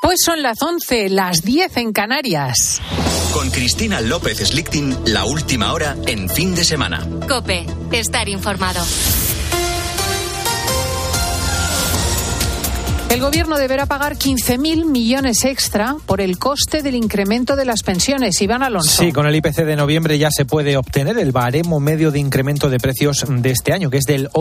Pues son las 11, las 10 en Canarias. Con Cristina López Slichting, la última hora en Fin de Semana. COPE, estar informado. El Gobierno deberá pagar 15.000 millones extra por el coste del incremento de las pensiones. Iván Alonso. Sí, con el IPC de noviembre ya se puede obtener el baremo medio de incremento de precios de este año, que es del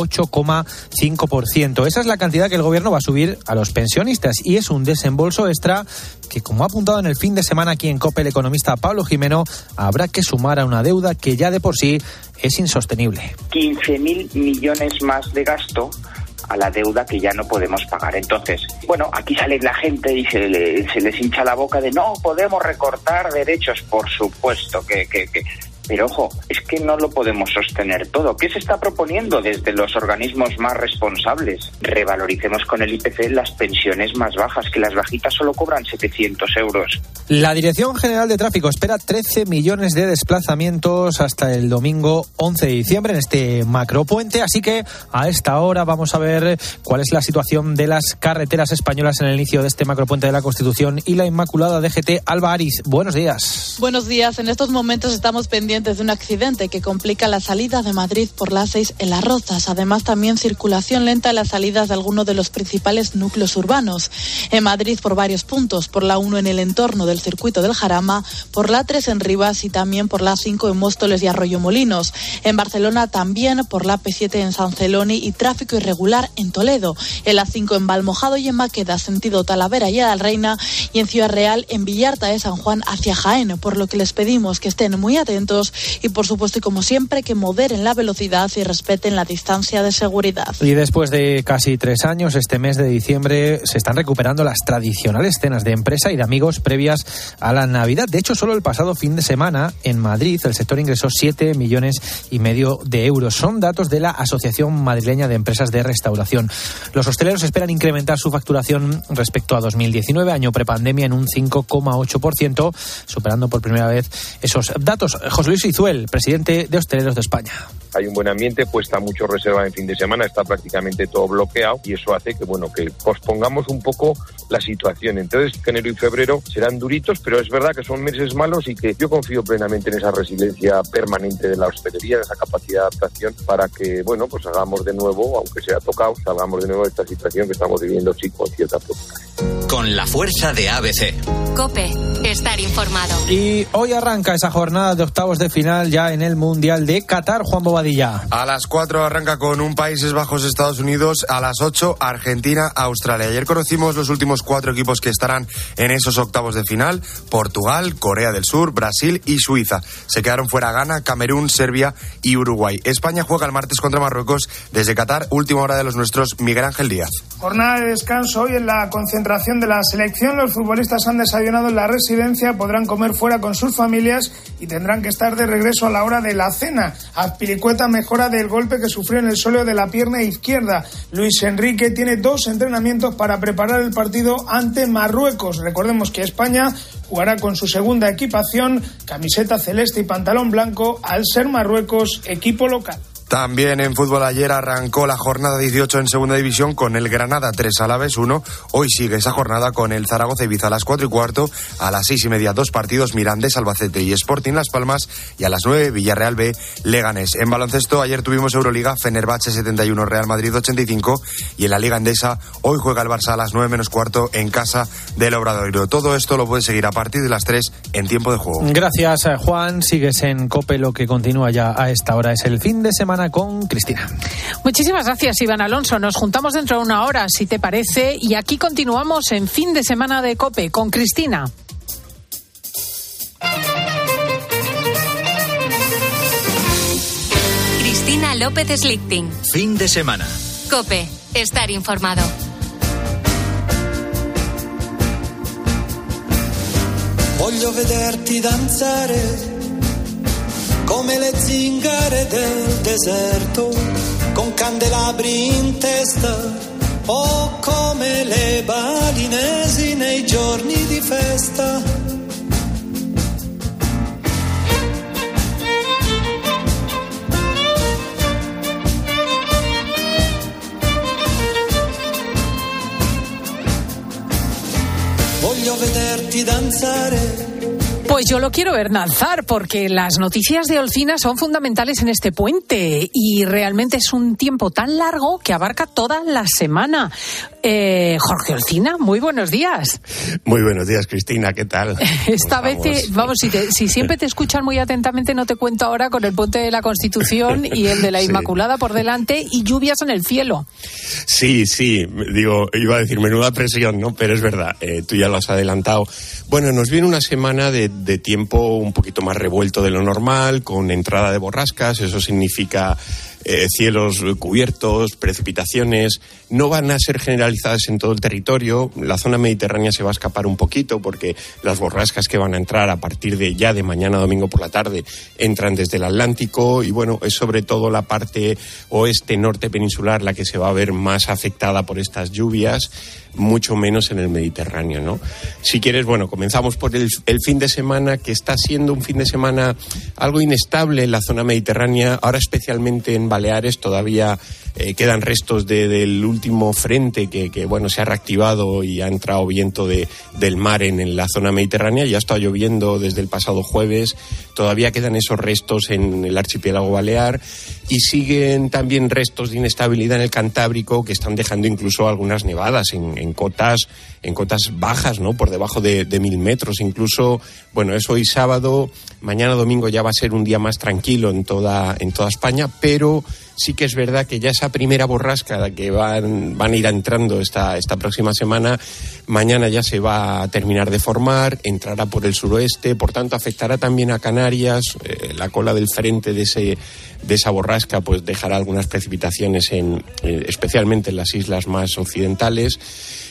8,5%. Esa es la cantidad que el Gobierno va a subir a los pensionistas y es un desembolso extra que, como ha apuntado en el Fin de Semana aquí en COPE el economista Pablo Jimeno, habrá que sumar a una deuda que ya de por sí es insostenible. 15.000 millones más de gasto a la deuda que ya no podemos pagar. Entonces, bueno, aquí sale la gente y se les hincha la boca de no podemos recortar derechos. Por supuesto que pero ojo, es que no lo podemos sostener todo. ¿Qué se está proponiendo desde los organismos más responsables? Revaloricemos con el IPC las pensiones más bajas, que las bajitas solo cobran 700 euros. La Dirección General de Tráfico espera 13 millones de desplazamientos hasta el domingo 11 de diciembre en este macropuente, así que a esta hora vamos a ver cuál es la situación de las carreteras españolas en el inicio de este macropuente de la Constitución y la Inmaculada DGT. Alba Ariz, buenos días. Buenos días. En estos momentos estamos pendientes de un accidente que complica la salida de Madrid por la A6 en Las Rozas. Además, también circulación lenta en las salidas de algunos de los principales núcleos urbanos. En Madrid por varios puntos, por la 1 en el entorno del circuito del Jarama, por la 3 en Rivas y también por la 5 en Móstoles y Arroyomolinos. En Barcelona también por la P7 en San Celoni y tráfico irregular en Toledo. En la 5 en Valmojado y en Maqueda, sentido Talavera y Adalreina, y en Ciudad Real en Villarta de San Juan hacia Jaén, por lo que les pedimos que estén muy atentos y, por supuesto, y como siempre, que moderen la velocidad y respeten la distancia de seguridad. Y después de casi 3 años, este mes de diciembre se están recuperando las tradicionales cenas de empresa y de amigos previas a la Navidad. De hecho, solo el pasado fin de semana en Madrid el sector ingresó 7,5 millones de euros. Son datos de la Asociación Madrileña de Empresas de Restauración. Los hosteleros esperan incrementar su facturación respecto a 2019, año prepandemia, en un 5,8%, superando por primera vez esos datos. José Luis Izuel, presidente de Hosteleros de España. Hay un buen ambiente, cuesta mucho reservar en fin de semana, está prácticamente todo bloqueado y eso hace que pospongamos un poco la situación. Entonces, enero y febrero serán duritos, pero es verdad que son meses malos y que yo confío plenamente en esa resiliencia permanente de la hostelería, en esa capacidad de adaptación para que, hagamos de nuevo, aunque sea tocado, salgamos de nuevo de esta situación que estamos viviendo, sí, con cierta preocupación. Con la fuerza de ABC. COPE, estar informado. Y hoy arranca esa jornada de octavos de final ya en el Mundial de Qatar, Juan Bobadilla. A las 4 arranca con un Países Bajos, Estados Unidos, a las 8 Argentina, Australia. Ayer conocimos los últimos 4 equipos que estarán en esos octavos de final: Portugal, Corea del Sur, Brasil y Suiza. Se quedaron fuera Ghana, Camerún, Serbia y Uruguay. España juega el martes contra Marruecos desde Qatar, última hora de los nuestros, Miguel Ángel Díaz. Jornada de descanso hoy en la concentración de la selección. Los futbolistas han desayunado en la residencia, podrán comer fuera con sus familias y tendrán que estar de regreso a la hora de la cena. Azpilicueta mejora del golpe que sufrió en el sóleo de la pierna izquierda. Luis Enrique tiene 2 entrenamientos para preparar el partido ante Marruecos. Recordemos que España jugará con su segunda equipación, camiseta celeste y pantalón blanco, al ser Marruecos equipo local. También en fútbol ayer arrancó la jornada 18 en segunda división con el Granada 3 Alavés 1. Hoy sigue esa jornada con el Zaragoza Ibiza a las 4:15, a las 6:30 2 partidos, Mirandés, Albacete y Sporting Las Palmas, y a las 9 Villarreal B, Leganés. En baloncesto ayer tuvimos Euroliga, Fenerbahce 71, Real Madrid 85, y en la Liga Endesa hoy juega el Barça a las 9:15 en casa del Obradoiro. Todo esto lo puedes seguir a partir de las 3 en tiempo de juego. Gracias, Juan. Sigues en COPE. Lo que continúa ya a esta hora es el fin de semana con Cristina. Muchísimas gracias, Iván Alonso. Nos juntamos dentro de una hora, si te parece, y aquí continuamos en Fin de Semana de COPE con Cristina. Cristina López Slichting. Fin de semana. COPE, estar informado. Voglio vederti danzare come le zingare del deserto, con candelabri in testa, o come le balinesi nei giorni di festa. voglio vederti danzare. Pues yo lo quiero ver danzar, porque las noticias de Olcina son fundamentales en este puente y realmente es un tiempo tan largo que abarca toda la semana. Jorge Olcina, muy buenos días. Muy buenos días, Cristina, ¿qué tal? Esta vez, si siempre te escuchan muy atentamente, no te cuento ahora con el puente de la Constitución y el de la Inmaculada por delante y lluvias en el cielo. Sí, digo, iba a decir menuda presión, ¿no? Pero es verdad, tú ya lo has adelantado. Bueno, nos viene una semana de tiempo un poquito más revuelto de lo normal, con entrada de borrascas. Eso significa cielos cubiertos, precipitaciones. No van a ser generalizadas en todo el territorio. La zona mediterránea se va a escapar un poquito porque las borrascas que van a entrar a partir de mañana domingo por la tarde entran desde el Atlántico y bueno, es sobre todo la parte oeste-norte peninsular la que se va a ver más afectada por estas lluvias, mucho menos en el Mediterráneo, ¿no? Si quieres, bueno, comenzamos por el fin de semana, que está siendo un fin de semana algo inestable en la zona mediterránea, ahora especialmente en Baleares. Todavía quedan restos del último frente que bueno, se ha reactivado y ha entrado viento del mar en la zona mediterránea. Ya ha estado lloviendo desde el pasado jueves, todavía quedan esos restos en el archipiélago balear y siguen también restos de inestabilidad en el Cantábrico que están dejando incluso algunas nevadas en cotas bajas, ¿no? Por debajo de 1.000 metros. Incluso, bueno, es hoy sábado, mañana domingo ya va a ser un día más tranquilo en toda España, pero sí que es verdad que ya esa primera borrasca que van a ir entrando esta próxima semana, mañana ya se va a terminar de formar, entrará por el suroeste, por tanto afectará también a Canarias. La cola del frente de esa borrasca pues dejará algunas precipitaciones especialmente en las islas más occidentales.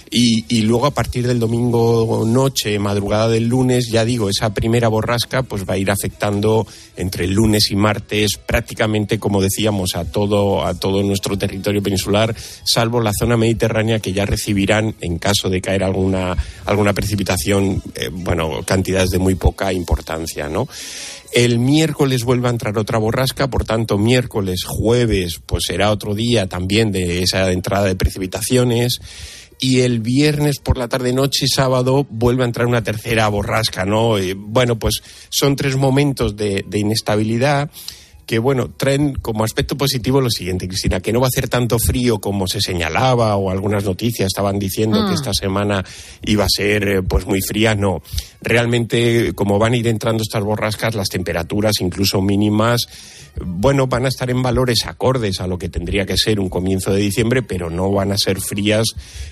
Y luego a partir del domingo noche, madrugada del lunes, ya digo, esa primera borrasca pues va a ir afectando entre el lunes y martes prácticamente, como decíamos, a todo nuestro territorio peninsular, salvo la zona mediterránea, que ya recibirán, en caso de caer alguna precipitación, cantidades de muy poca importancia, ¿no? El miércoles vuelve a entrar otra borrasca, por tanto miércoles, jueves, pues será otro día también de esa entrada de precipitaciones. Y el viernes por la tarde-noche y sábado vuelve a entrar una tercera borrasca, ¿no? Pues son 3 momentos de inestabilidad que, bueno, traen como aspecto positivo lo siguiente, Cristina, que no va a hacer tanto frío como se señalaba o algunas noticias estaban diciendo que esta semana iba a ser pues muy fría. No, realmente como van a ir entrando estas borrascas, las temperaturas incluso mínimas, bueno, van a estar en valores acordes a lo que tendría que ser un comienzo de diciembre, pero no van a ser frías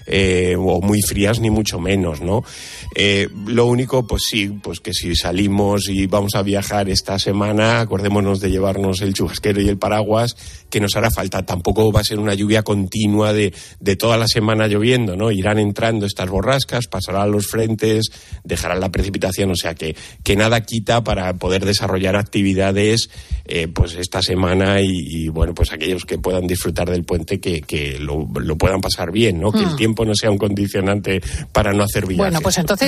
o muy frías ni mucho menos, ¿no? Lo único, pues sí, pues que si salimos y vamos a viajar esta semana, acordémonos de llevarnos el chubasquero y el paraguas, que nos hará falta. Tampoco va a ser una lluvia continua de toda la semana lloviendo, ¿no? Irán entrando estas borrascas, pasarán los frentes, dejarán la precipitación, o sea que nada quita para poder desarrollar actividades pues esta semana y bueno, pues aquellos que puedan disfrutar del puente que lo puedan pasar bien, ¿no? Que el tiempo no sea un condicionante para no hacer viajes. Bueno, pues entonces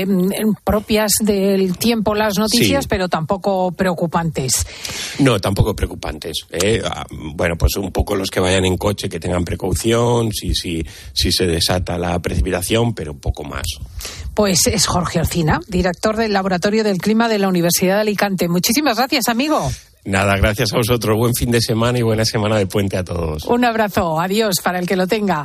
propias del tiempo las noticias, sí, pero tampoco preocupantes. No, tampoco preocupantes. Bueno, pues un poco los que vayan en coche que tengan precaución, si se desata la precipitación, pero un poco más. Pues es Jorge Olcina, director del Laboratorio del Clima de la Universidad de Alicante. Muchísimas gracias, amigo. Nada, gracias a vosotros. Buen fin de semana y buena semana de puente a todos. Un abrazo. Adiós para el que lo tenga.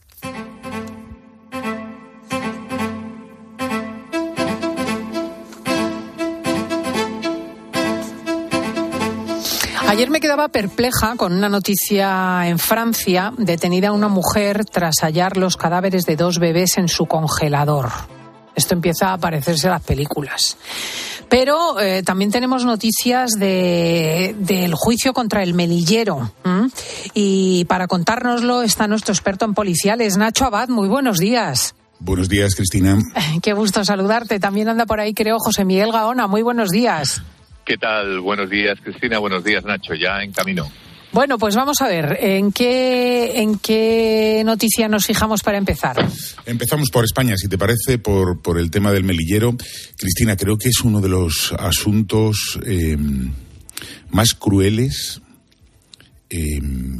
Ayer me quedaba perpleja con una noticia en Francia. Detenida una mujer tras hallar los cadáveres de 2 bebés en su congelador. Esto empieza a parecerse a las películas. Pero también tenemos noticias del juicio contra el Melillero. Y para contárnoslo está nuestro experto en policiales, Nacho Abad. Muy buenos días. Buenos días, Cristina. Qué gusto saludarte. También anda por ahí, creo, José Miguel Gaona. Muy buenos días. ¿Qué tal? Buenos días, Cristina. Buenos días, Nacho. Ya en camino. Bueno, pues vamos a ver, ¿en qué noticia nos fijamos para empezar? Empezamos por España, si te parece, por el tema del Melillero. Cristina, creo que es uno de los asuntos más crueles,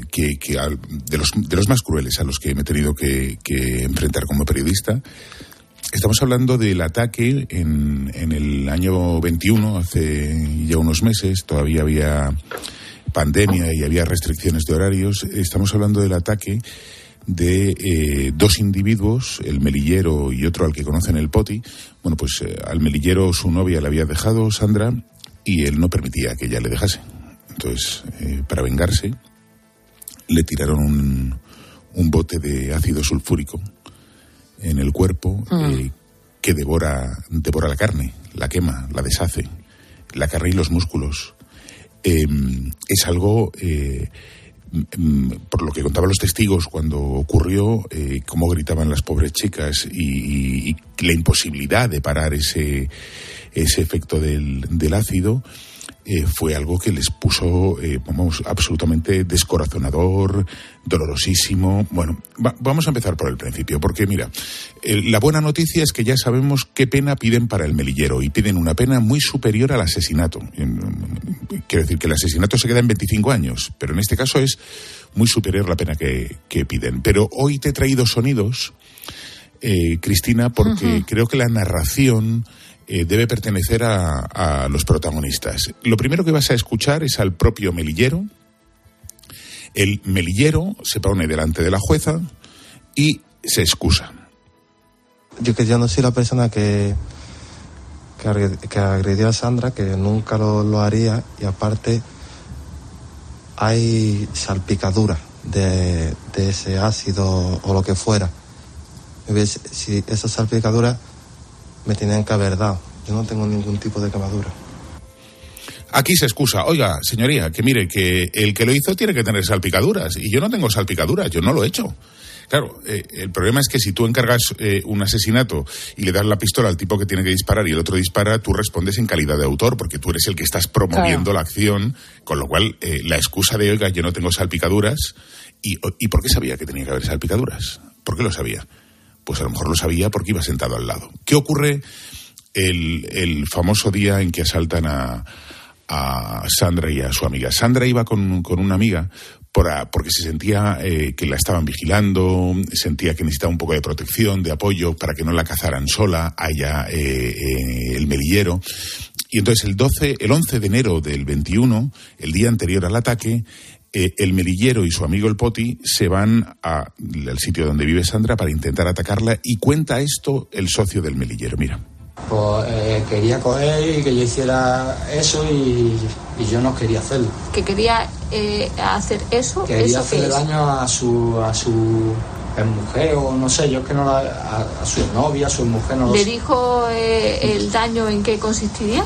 de los más crueles a los que me he tenido que enfrentar como periodista. Estamos hablando del ataque en el año 21, hace ya unos meses, todavía había pandemia y había restricciones de horarios. Estamos hablando del ataque de dos individuos, el melillero y otro al que conocen, el Poti. Bueno, pues al melillero su novia le había dejado, Sandra, y él no permitía que ella le dejase. Entonces, para vengarse, le tiraron un bote de ácido sulfúrico en el cuerpo que devora la carne, la quema, la deshace, la carne y los músculos. Es algo, por lo que contaban los testigos cuando ocurrió, cómo gritaban las pobres chicas y la imposibilidad de parar ese efecto del ácido. Fue algo que les puso, absolutamente descorazonador, dolorosísimo. Bueno, vamos a empezar por el principio, porque mira, la buena noticia es que ya sabemos qué pena piden para el melillero, y piden una pena muy superior al asesinato. Quiero decir que el asesinato se queda en 25 años, pero en este caso es muy superior la pena que piden. Pero hoy te he traído sonidos, Cristina, porque creo que la narración debe pertenecer a los protagonistas. Lo primero que vas a escuchar es al propio melillero. El melillero se pone delante de la jueza y se excusa. Yo no soy la persona que agredió a Sandra, que nunca lo haría, y aparte hay salpicadura de ese ácido o lo que fuera. Si esas salpicaduras me tenían que haber dado. Yo no tengo ningún tipo de quemadura. Aquí se excusa. Oiga, señoría, que mire, que el que lo hizo tiene que tener salpicaduras. Y yo no tengo salpicaduras, yo no lo he hecho. Claro, el problema es que si tú encargas un asesinato y le das la pistola al tipo que tiene que disparar y el otro dispara, tú respondes en calidad de autor, porque tú eres el que estás promoviendo la acción, con lo cual la excusa de, oiga, yo no tengo salpicaduras. ¿Y por qué sabía que tenía que haber salpicaduras? ¿Por qué lo sabía? Pues a lo mejor lo sabía porque iba sentado al lado. ¿Qué ocurre el famoso día en que asaltan a Sandra y a su amiga? Sandra iba con una amiga porque se sentía que la estaban vigilando, sentía que necesitaba un poco de protección, de apoyo, para que no la cazaran sola, allá el melillero. Y entonces el 11 de enero del 21, el día anterior al ataque, el melillero y su amigo el Poti se van al sitio donde vive Sandra para intentar atacarla, y cuenta esto el socio del melillero. Mira. Pues quería coger y que yo hiciera eso y yo no quería hacerlo. ¿Que quería hacer eso? Quería ¿eso hacerle daño a su mujer, o no sé, yo es que no a su novia, a su mujer, no lo sé. ¿Le dijo el daño en qué consistiría?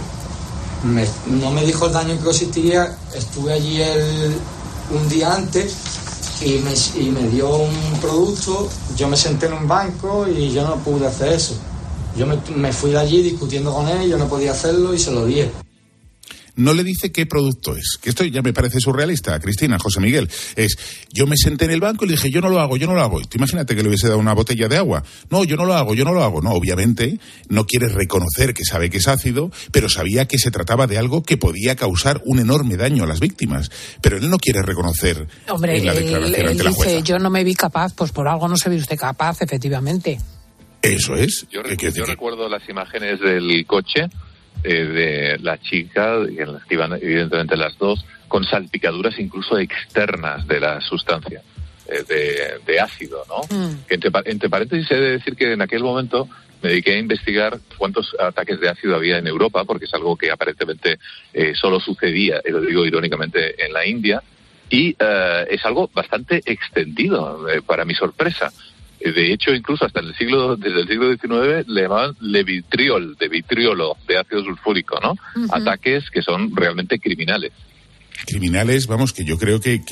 No me dijo el daño en qué consistiría. Estuve allí un día antes y me dio un producto. Yo me senté en un banco y yo no pude hacer eso. Yo me fui de allí discutiendo con él, yo no podía hacerlo y se lo dije. No le dice qué producto es, que esto ya me parece surrealista, Cristina, José Miguel. Yo me senté en el banco y le dije, yo no lo hago. Y tú imagínate que le hubiese dado una botella de agua. No, yo no lo hago. No, obviamente no quiere reconocer que sabe que es ácido, pero sabía que se trataba de algo que podía causar un enorme daño a las víctimas. Pero él no quiere reconocer en la declaración ante la jueza. Dice, yo no me vi capaz, pues por algo no se ve usted capaz, efectivamente. Eso es. Yo recuerdo las imágenes del coche de la chica, en las que iban evidentemente las dos, con salpicaduras incluso externas de la sustancia, de ácido, ¿no? Que entre paréntesis he de decir que en aquel momento me dediqué a investigar cuántos ataques de ácido había en Europa, porque es algo que aparentemente solo sucedía, y lo digo irónicamente, en la India, y es algo bastante extendido, para mi sorpresa. De hecho, incluso hasta desde el siglo XIX le llamaban levitriol, de vitriolo, de ácido sulfúrico, ¿no? Ataques que son realmente criminales. Criminales, vamos, que yo creo que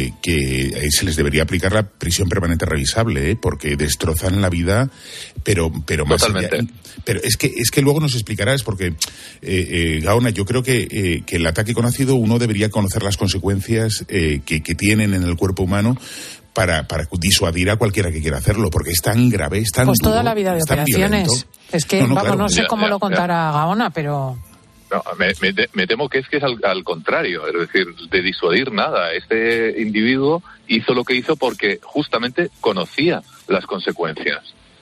se les debería aplicar la prisión permanente revisable, porque destrozan la vida, pero más totalmente. Allá. Pero es que luego nos explicarás, porque Gaona, yo creo que el ataque con ácido uno debería conocer las consecuencias que tienen en el cuerpo humano para disuadir a cualquiera que quiera hacerlo, porque es tan grave, es tan pues duro, toda la vida de operaciones. Violento. Es que, no sé cómo lo contará Gaona, pero... No, me temo que es al contrario, es decir, de disuadir nada. Este individuo hizo lo que hizo porque justamente conocía las consecuencias.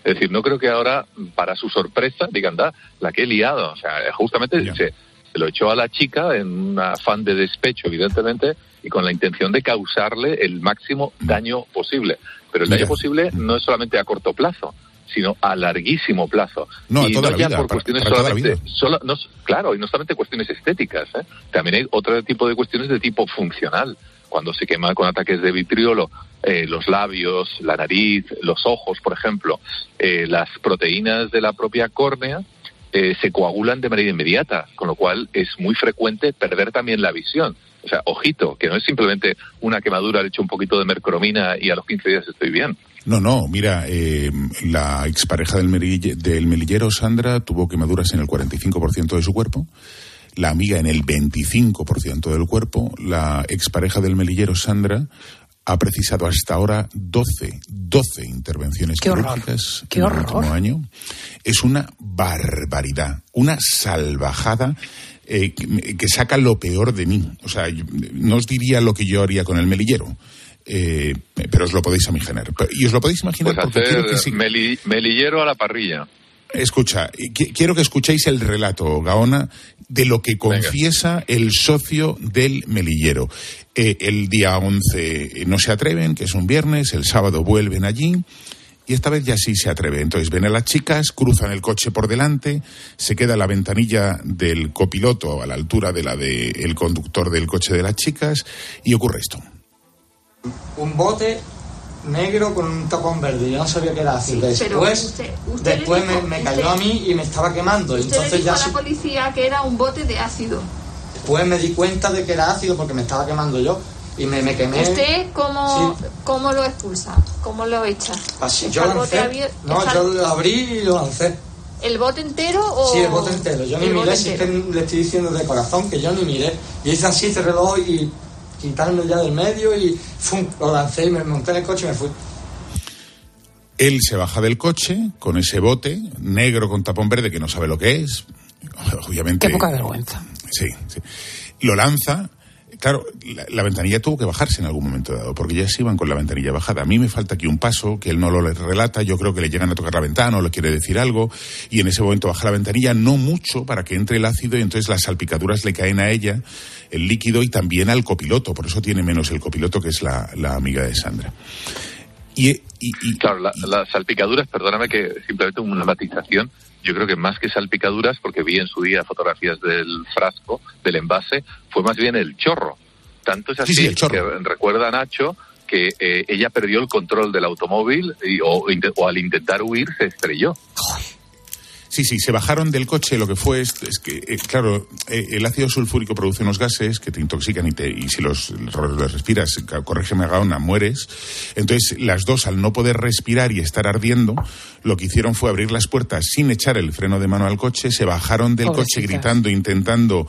Es decir, no creo que ahora, para su sorpresa, digan, la que he liado. O sea, justamente se lo echó a la chica en un afán de despecho, evidentemente, y con la intención de causarle el máximo daño posible. Pero el daño posible no es solamente a corto plazo, sino a larguísimo plazo. No, y a toda no la ya vida, por cuestiones para solamente, toda la vida. claro, y no solamente cuestiones estéticas, también hay otro tipo de cuestiones de tipo funcional. Cuando se quema con ataques de vitriolo los labios, la nariz, los ojos, por ejemplo, las proteínas de la propia córnea se coagulan de manera inmediata, con lo cual es muy frecuente perder también la visión. O sea, ojito, que no es simplemente una quemadura, le echo un poquito de mercromina y a los 15 días estoy bien. No, mira, la expareja del melillero, Sandra, tuvo quemaduras en el 45% de su cuerpo, la amiga en el 25% del cuerpo, la expareja del melillero, Sandra, ha precisado hasta ahora 12 intervenciones quirúrgicas en el último año. Es una barbaridad, una salvajada que saca lo peor de mí. O sea, no os diría lo que yo haría con el melillero, pero os lo podéis imaginar. Y os lo podéis imaginar pues porque quiero que melillero a la parrilla. Escucha, quiero que escuchéis el relato, Gaona, de lo que confiesa el socio del melillero. El día 11 no se atreven, que es un viernes, el sábado vuelven allí y esta vez ya sí se atreven. Entonces ven a las chicas, cruzan el coche por delante, se queda la ventanilla del copiloto a la altura de la del conductor del coche de las chicas y ocurre esto. Un bote negro con un tapón verde, yo no sabía qué era así. Sí, después me cayó a mí y me estaba quemando. Usted entonces le dijo ya a la policía que era un bote de ácido. Después me di cuenta de que era ácido porque me estaba quemando yo y me quemé. ¿Usted cómo lo expulsa? ¿Cómo lo echa? Así, yo lo abrí y lo lancé. ¿El bote entero o...? Sí, el bote entero. Yo ni miré, si es que le estoy diciendo de corazón que yo ni miré. Y hice así, cerré el ojo y quitarme ya del medio y lo lancé y me monté en el coche y me fui. Él se baja del coche con ese bote negro con tapón verde que no sabe lo que es. Obviamente. Qué poca vergüenza. Sí. Lo lanza. Claro, la ventanilla tuvo que bajarse en algún momento dado, porque ya se iban con la ventanilla bajada. A mí me falta aquí un paso, que él no lo relata, yo creo que le llegan a tocar la ventana o le quiere decir algo, y en ese momento baja la ventanilla, no mucho, para que entre el ácido, y entonces las salpicaduras le caen a ella, el líquido, y también al copiloto, por eso tiene menos el copiloto, que es la amiga de Sandra. Claro, las salpicaduras, perdóname que simplemente una matización, yo creo que más que salpicaduras, porque vi en su día fotografías del frasco, del envase, fue más bien el chorro. Tanto es así que recuerda a Nacho que ella perdió el control del automóvil o al intentar huir se estrelló. Sí, se bajaron del coche. Lo que fue es que, claro, el ácido sulfúrico produce unos gases que te intoxican y si los respiras, corrígeme, Gaona, mueres. Entonces, las dos, al no poder respirar y estar ardiendo, lo que hicieron fue abrir las puertas sin echar el freno de mano al coche, se bajaron del coche gritando, intentando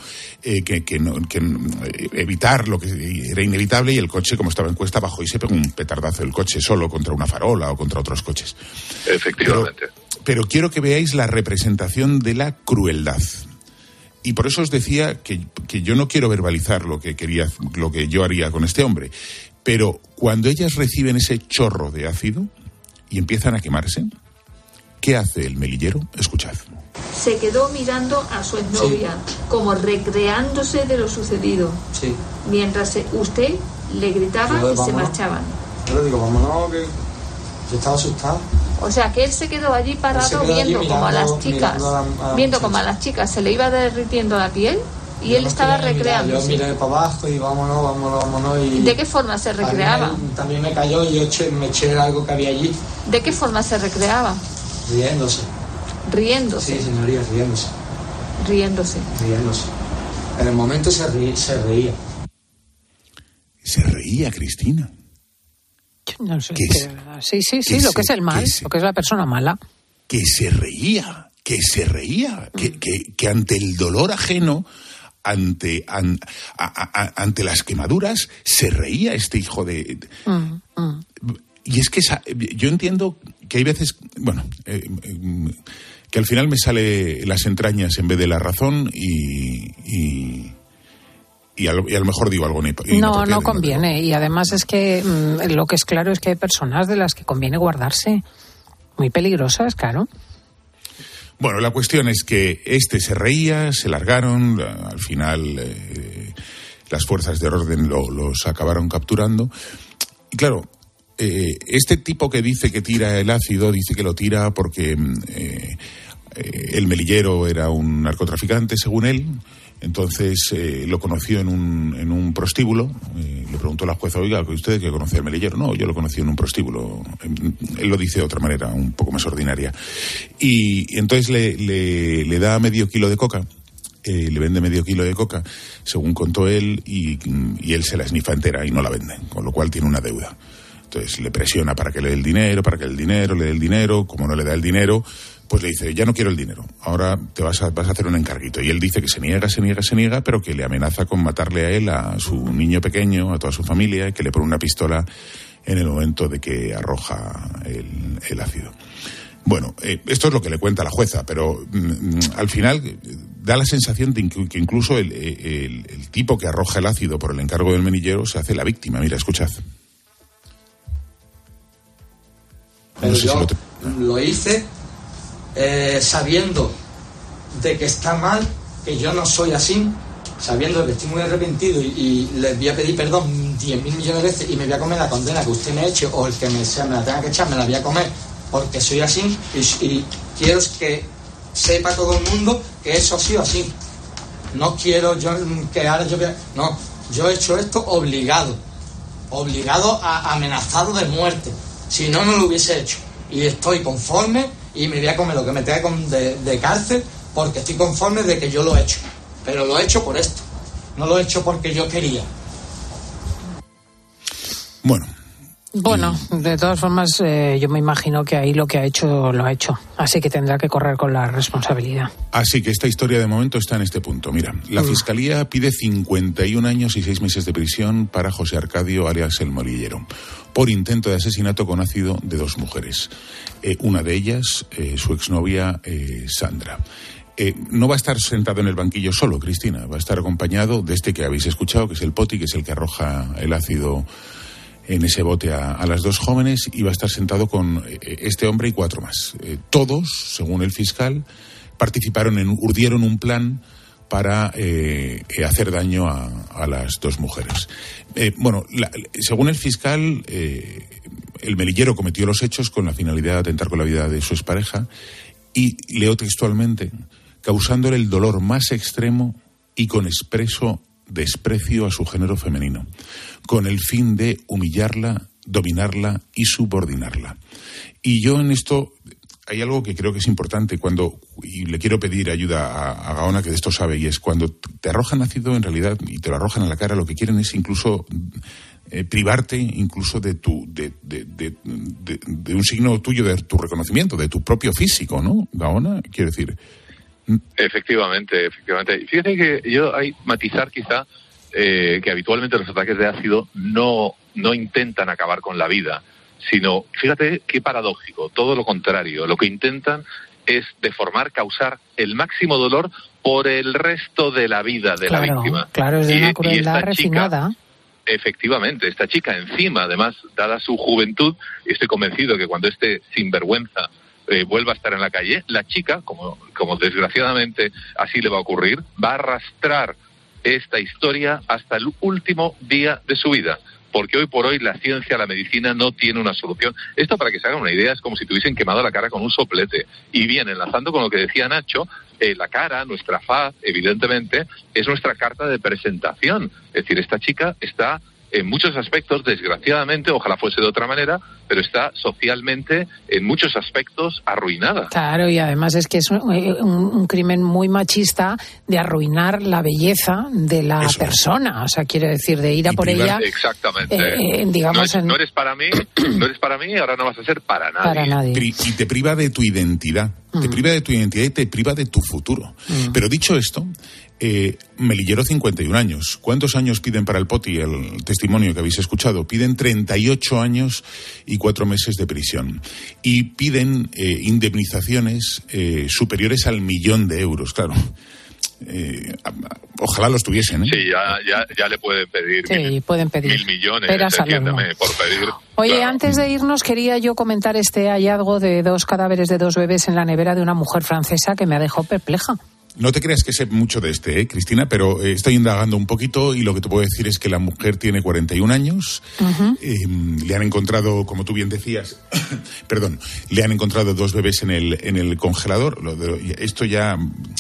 evitar lo que era inevitable, y el coche, como estaba en cuesta, bajó y se pegó un petardazo el coche solo contra una farola o contra otros coches. Efectivamente. Pero quiero que veáis la representación de la crueldad. Y por eso os decía que yo no quiero verbalizar lo que yo haría con este hombre. Pero cuando ellas reciben ese chorro de ácido y empiezan a quemarse, ¿qué hace el melillero? Escuchad. Se quedó mirando a su exnovia, como recreándose de lo sucedido. Sí. Mientras usted le gritaba y se marchaban. Yo le digo, vámonos, que yo estaba asustado. O sea, que él se quedó allí parado viendo como a las chicas, viendo como a las chicas se le iba derritiendo la piel y él estaba recreándose. Yo miré para abajo y vámonos. Y ¿de qué forma se recreaba? También me cayó y me eché algo que había allí. ¿De qué forma se recreaba? Riéndose. ¿Riéndose? Sí, señoría, riéndose. En el momento se reía. Se reía, Cristina. No sé, sí, lo que es el mal, lo que es la persona mala. Que se reía, que ante el dolor ajeno, ante las quemaduras, se reía este hijo de... Y es que yo entiendo que hay veces, que al final me sale las entrañas en vez de la razón y a lo mejor digo algo no conviene. Y además es que lo que es claro es que hay personas de las que conviene guardarse. Muy peligrosas, claro. Bueno, la cuestión es que se reía, se largaron, al final las fuerzas de orden los acabaron capturando. Y claro, este tipo que dice que tira el ácido, dice que lo tira porque el melillero era un narcotraficante, según él. Entonces lo conoció en un prostíbulo. Le preguntó a la jueza, oiga, ¿usted que conoce al melillero? No, yo lo conocí en un prostíbulo. Él lo dice de otra manera, un poco más ordinaria. Y entonces le da medio kilo de coca. Le vende medio kilo de coca, según contó él, y él se la esnifa entera y no la vende, con lo cual tiene una deuda. Entonces le presiona para que le dé el dinero, le dé el dinero. Como no le da el dinero, pues le dice, ya no quiero el dinero, ahora te vas a hacer un encarguito. Y él dice que se niega, pero que le amenaza con matarle a él, a su niño pequeño, a toda su familia, y que le pone una pistola en el momento de que arroja el ácido. Bueno, esto es lo que le cuenta la jueza, pero al final da la sensación de que incluso el tipo que arroja el ácido por el encargo del melillero se hace la víctima. Mira, escuchad. Pero yo lo hice sabiendo de que está mal, que yo no soy así, sabiendo de que estoy muy arrepentido y les voy a pedir perdón 10.000 millones de veces y me voy a comer la condena que usted me ha hecho o el que me la tenga que echar me la voy a comer porque soy así y quiero que sepa todo el mundo que eso ha sido así. No quiero yo que ahora no, yo he hecho esto obligado a amenazado de muerte. Si no, no lo hubiese hecho. Y estoy conforme y me voy a comer lo que me tenga de cárcel porque estoy conforme de que yo lo he hecho. Pero lo he hecho por esto. No lo he hecho porque yo quería. Bueno, de todas formas, yo me imagino que ahí lo que ha hecho, lo ha hecho. Así que tendrá que correr con la responsabilidad. Así que esta historia de momento está en este punto. Mira, la Fiscalía pide 51 años y 6 meses de prisión para José Arcadio, alias El Melillero, por intento de asesinato con ácido de 2 mujeres. Una de ellas, su exnovia Sandra. No va a estar sentado en el banquillo solo, Cristina. Va a estar acompañado de este que habéis escuchado, que es el Poti, que es el que arroja el ácido en ese bote a las 2 jóvenes, y va a estar sentado con este hombre y 4 más. Todos, según el fiscal, urdieron un plan para hacer daño a las 2 mujeres. Según el fiscal, el melillero cometió los hechos con la finalidad de atentar con la vida de su expareja y, leo textualmente, causándole el dolor más extremo y con expreso desprecio a su género femenino, con el fin de humillarla, dominarla y subordinarla. Y yo en esto hay algo que creo que es importante y le quiero pedir ayuda a Gaona, que de esto sabe, y es cuando te arrojan ácido, en realidad, y te lo arrojan a la cara, lo que quieren es incluso privarte incluso de un signo tuyo, de tu reconocimiento, de tu propio físico, ¿no, Gaona? Quiero decir... Efectivamente. Fíjate que yo hay matizar quizá que habitualmente los ataques de ácido no intentan acabar con la vida, sino, fíjate qué paradójico, todo lo contrario, lo que intentan es deformar, causar el máximo dolor por el resto de la vida de la víctima. Claro, es de una crueldad refinada. Efectivamente, esta chica encima, además, dada su juventud, estoy convencido que cuando este sinvergüenza vuelva a estar en la calle, la chica, como desgraciadamente así le va a ocurrir, va a arrastrar esta historia hasta el último día de su vida, porque hoy por hoy la ciencia, la medicina no tiene una solución. Esto, para que se hagan una idea, es como si tuviesen quemado la cara con un soplete. Y bien, enlazando con lo que decía Nacho, la cara, nuestra faz, evidentemente, es nuestra carta de presentación. Es decir, esta chica está en muchos aspectos, desgraciadamente, ojalá fuese de otra manera, pero está socialmente en muchos aspectos arruinada. Claro, y además es que es un crimen muy machista de arruinar la belleza de la persona. O sea, quiere decir, de ir a por ella. Exactamente. Digamos, no eres para mí, ahora no vas a ser para nadie. Para nadie. Y te priva de tu identidad. Te priva de tu identidad y te priva de tu futuro. Pero dicho esto, Melillero, 51 años. ¿Cuántos años piden para el Poti? El testimonio que habéis escuchado. Piden 38 años y 4 meses de prisión. Y piden indemnizaciones superiores al 1.000.000 de euros. Claro, Ojalá los tuviesen, ¿eh? Sí, ya le pueden pedir. Sí, pueden pedir. 1.000 millones, entiéndeme, por pedir. Oye, claro. Antes de irnos quería yo comentar este hallazgo de 2 cadáveres de 2 bebés en la nevera de una mujer francesa que me ha dejado perpleja. No te creas que sé mucho de Cristina, pero estoy indagando un poquito y lo que te puedo decir es que la mujer tiene 41 años. Uh-huh. Le han encontrado, como tú bien decías, le han encontrado 2 bebés en el congelador. Esto ya...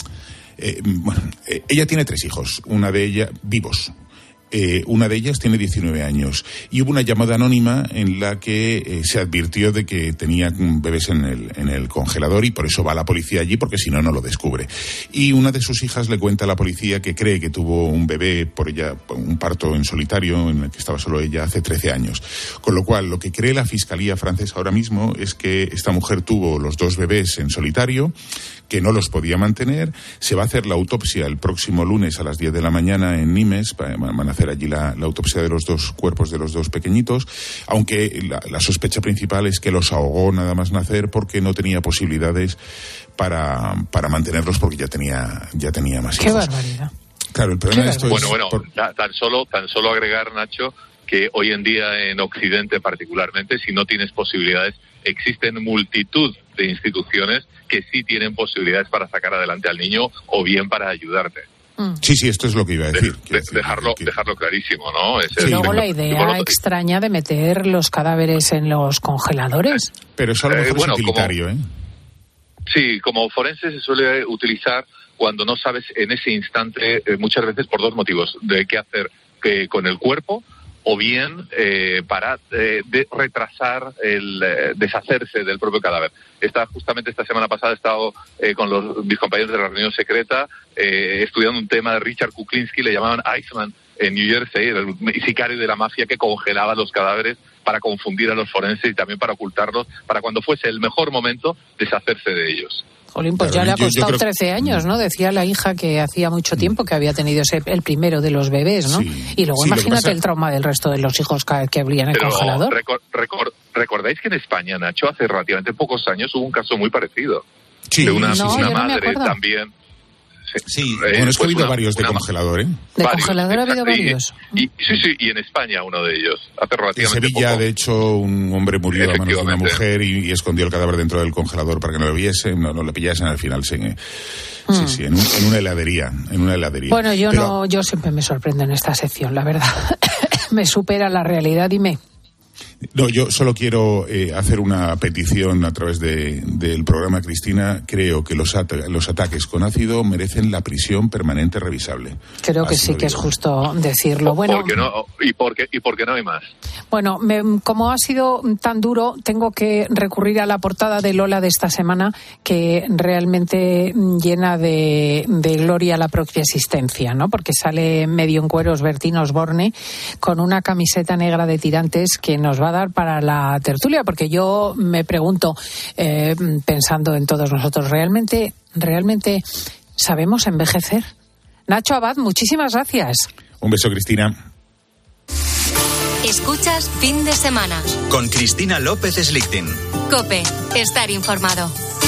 ella tiene 3 hijos, una de ellas vivos. Una de ellas tiene 19 años y hubo una llamada anónima en la que se advirtió de que tenía bebés en el congelador y por eso va a la policía allí, porque si no, no lo descubre. Y una de sus hijas le cuenta a la policía que cree que tuvo un bebé por un parto en solitario en el que estaba solo ella hace 13 años. Con lo cual, lo que cree la Fiscalía francesa ahora mismo es que esta mujer tuvo los 2 bebés en solitario, que no los podía mantener. Se va a hacer la autopsia el próximo lunes a las 10 de la mañana en Nimes. Van a hacer allí la autopsia de los 2 cuerpos de los 2 pequeñitos, aunque la sospecha principal es que los ahogó nada más nacer porque no tenía posibilidades para mantenerlos porque ya tenía más hijos. ¡Qué barbaridad! Claro, el problema de esto es... Bueno, tan solo agregar, Nacho, que hoy en día en Occidente particularmente, si no tienes posibilidades, existen multitud de instituciones que sí tienen posibilidades para sacar adelante al niño o bien para ayudarte. Sí, esto es lo que iba a decir. Dejarlo clarísimo, ¿no? Y luego la idea extraña de meter los cadáveres en los congeladores. Pero eso a lo mejor es utilitario, ¿eh? Sí, como forense se suele utilizar cuando no sabes en ese instante, muchas veces por 2 motivos, de qué hacer con el cuerpo, o bien para retrasar el deshacerse del propio cadáver. Justamente esta semana pasada he estado con mis compañeros de la reunión secreta estudiando un tema de Richard Kuklinski, le llamaban Iceman en New Jersey, el sicario de la mafia que congelaba los cadáveres para confundir a los forenses y también para ocultarlos, para cuando fuese el mejor momento deshacerse de ellos. Jolín, pues ya le ha costado 13 años, ¿no? Decía la hija que hacía mucho tiempo que había tenido el primero de los bebés, ¿no? Sí, y luego imagínate el trauma del resto de los hijos que habría en el congelador. ¿Recordáis que en España, Nacho, hace relativamente pocos años hubo un caso muy parecido? Sí, de una madre también. Sí, bueno, es que ha habido varios de congelador, ¿eh? ¿De congelador ha habido varios? Sí, y en España uno de ellos, hace relativamente En Sevilla, poco. de hecho, un hombre murió a manos de una mujer y escondió el cadáver dentro del congelador para que no lo viesen, no le pillasen al final. Sí, en una heladería. Bueno, yo siempre me sorprendo en esta sección, la verdad. Me supera la realidad, dime. No, yo solo quiero hacer una petición a través del programa, Cristina. Creo que los ataques con ácido merecen la prisión permanente revisable. Creo que sí que es justo decirlo. Bueno, ¿Por qué no hay más? Bueno, como ha sido tan duro, tengo que recurrir a la portada de Lola de esta semana, que realmente llena de gloria la propia existencia, ¿no? Porque sale medio en cueros Bertín Osborne con una camiseta negra de tirantes que nos va a dar para la tertulia, porque yo me pregunto, pensando en todos nosotros, ¿realmente sabemos envejecer? Nacho Abad, muchísimas gracias. Un beso, Cristina. Escuchas Fin de Semana con Cristina López Slichting. COPE, estar informado.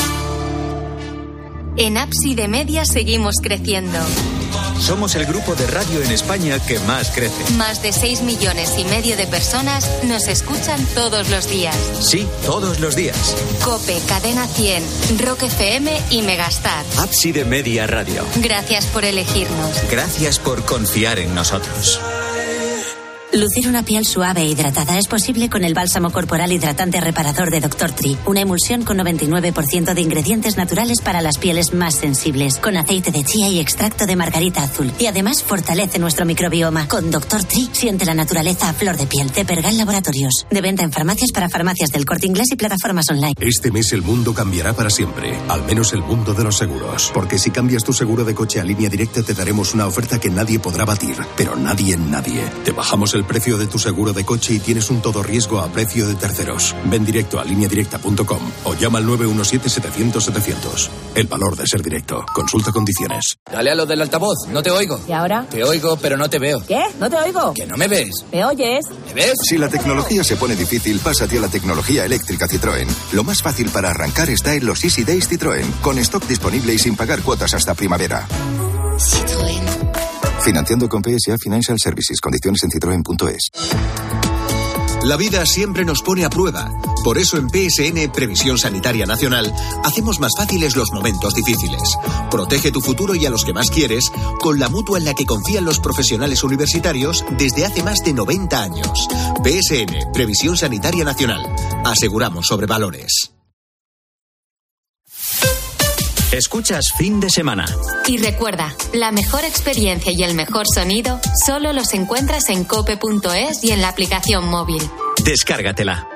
En Ábside Media seguimos creciendo. Somos el grupo de radio en España que más crece. Más de 6,5 millones de personas nos escuchan todos los días. Sí, todos los días. COPE, Cadena 100, Rock FM y Megastar. Ábside Media Radio. Gracias por elegirnos. Gracias por confiar en nosotros. Lucir una piel suave e hidratada es posible con el bálsamo corporal hidratante reparador de Dr. Tree, una emulsión con 99% de ingredientes naturales para las pieles más sensibles, con aceite de chía y extracto de margarita azul. Y además fortalece nuestro microbioma. Con Dr. Tree siente la naturaleza a flor de piel. De Pergal Laboratorios. De venta en farmacias para farmacias del Corte Inglés y plataformas online. Este mes el mundo cambiará para siempre, al menos el mundo de los seguros. Porque si cambias tu seguro de coche a Línea Directa te daremos una oferta que nadie podrá batir. Pero nadie. Te bajamos el precio de tu seguro de coche y tienes un todo riesgo a precio de terceros. Ven directo a lineadirecta.com o llama al 917-700-700. El valor de ser directo. Consulta condiciones. Dale a lo del altavoz, no te oigo. ¿Y ahora? Te oigo, pero no te veo. ¿Qué? ¿No te oigo? Que no me ves. ¿Me oyes? ¿Me ves? Si la tecnología se pone difícil, pásate a la tecnología eléctrica Citroën. Lo más fácil para arrancar está en los Easy Days Citroën, con stock disponible y sin pagar cuotas hasta primavera. Citroën. Financiando con PSA Financial Services. Condiciones en citroen.es. La vida siempre nos pone a prueba. Por eso en PSN, Previsión Sanitaria Nacional, hacemos más fáciles los momentos difíciles. Protege tu futuro y a los que más quieres con la mutua en la que confían los profesionales universitarios desde hace más de 90 años. PSN, Previsión Sanitaria Nacional. Aseguramos sobre valores. Escuchas Fin de Semana. Y recuerda, la mejor experiencia y el mejor sonido solo los encuentras en cope.es y en la aplicación móvil. Descárgatela.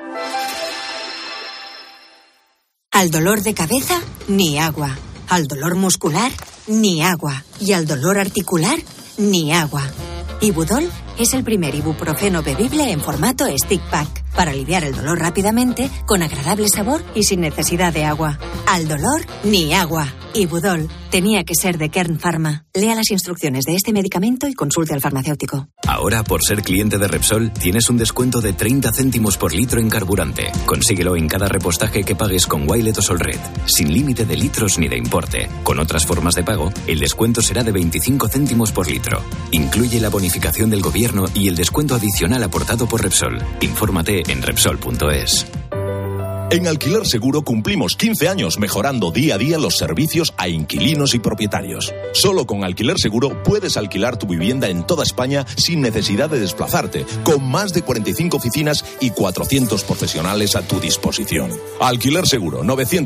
Al dolor de cabeza, ni agua. Al dolor muscular, ni agua. Y al dolor articular, ni agua. Ibudol es el primer ibuprofeno bebible en formato stick pack para aliviar el dolor rápidamente, con agradable sabor y sin necesidad de agua. Al dolor, ni agua. Ibudol tenía que ser de Kern Pharma. Lea las instrucciones de este medicamento y consulte al farmacéutico. Ahora, por ser cliente de Repsol, tienes un descuento de 30 céntimos por litro en carburante. Consíguelo en cada repostaje que pagues con Wilet o Solred, sin límite de litros ni de importe. Con otras formas de pago, el descuento será de 25 céntimos por litro. Incluye la bonificación del gobierno y el descuento adicional aportado por Repsol. Infórmate en Repsol.es. En Alquiler Seguro cumplimos 15 años mejorando día a día los servicios a inquilinos y propietarios. Solo con Alquiler Seguro puedes alquilar tu vivienda en toda España sin necesidad de desplazarte, con más de 45 oficinas y 400 profesionales a tu disposición. Alquiler Seguro,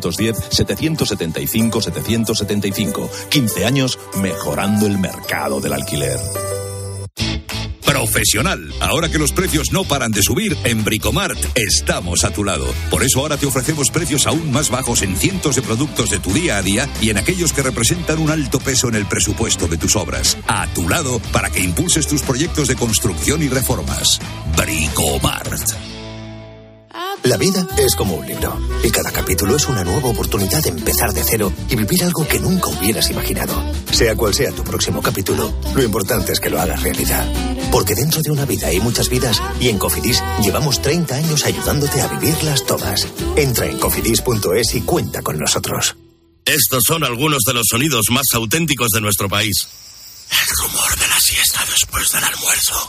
910-775-775. 15 años mejorando el mercado del alquiler. Profesional. Ahora que los precios no paran de subir, en Bricomart estamos a tu lado. Por eso ahora te ofrecemos precios aún más bajos en cientos de productos de tu día a día y en aquellos que representan un alto peso en el presupuesto de tus obras. A tu lado para que impulses tus proyectos de construcción y reformas. Bricomart. La vida es como un libro y cada capítulo es una nueva oportunidad de empezar de cero y vivir algo que nunca hubieras imaginado. Sea cual sea tu próximo capítulo, lo importante es que lo hagas realidad. Porque dentro de una vida hay muchas vidas y en Cofidis llevamos 30 años ayudándote a vivirlas todas. Entra en cofidis.es y cuenta con nosotros. Estos son algunos de los sonidos más auténticos de nuestro país. El rumor de la siesta después del almuerzo.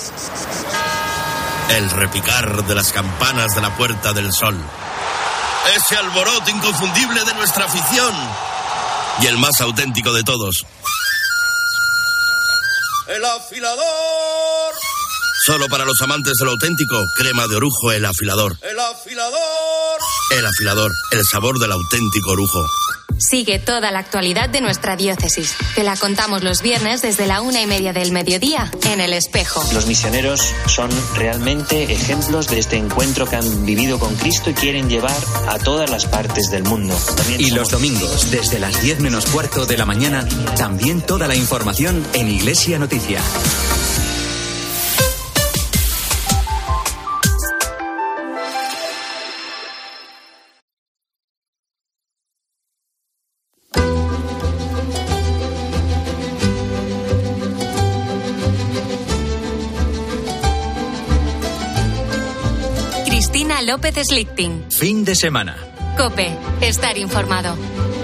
El repicar de las campanas de la Puerta del Sol. Ese alboroto inconfundible de nuestra afición. Y el más auténtico de todos. ¡El afilador! Solo para los amantes de lo auténtico, crema de orujo El Afilador. ¡El afilador! El Afilador, el sabor del auténtico orujo. Sigue toda la actualidad de nuestra diócesis. Te la contamos los viernes desde la 1:30 del mediodía en El Espejo. Los misioneros son realmente ejemplos de este encuentro que han vivido con Cristo y quieren llevar a todas las partes del mundo. Y los domingos, desde las 10 menos cuarto de la mañana, también toda la información en Iglesia Noticia. López Slichting. Fin de semana. COPE. Estar informado.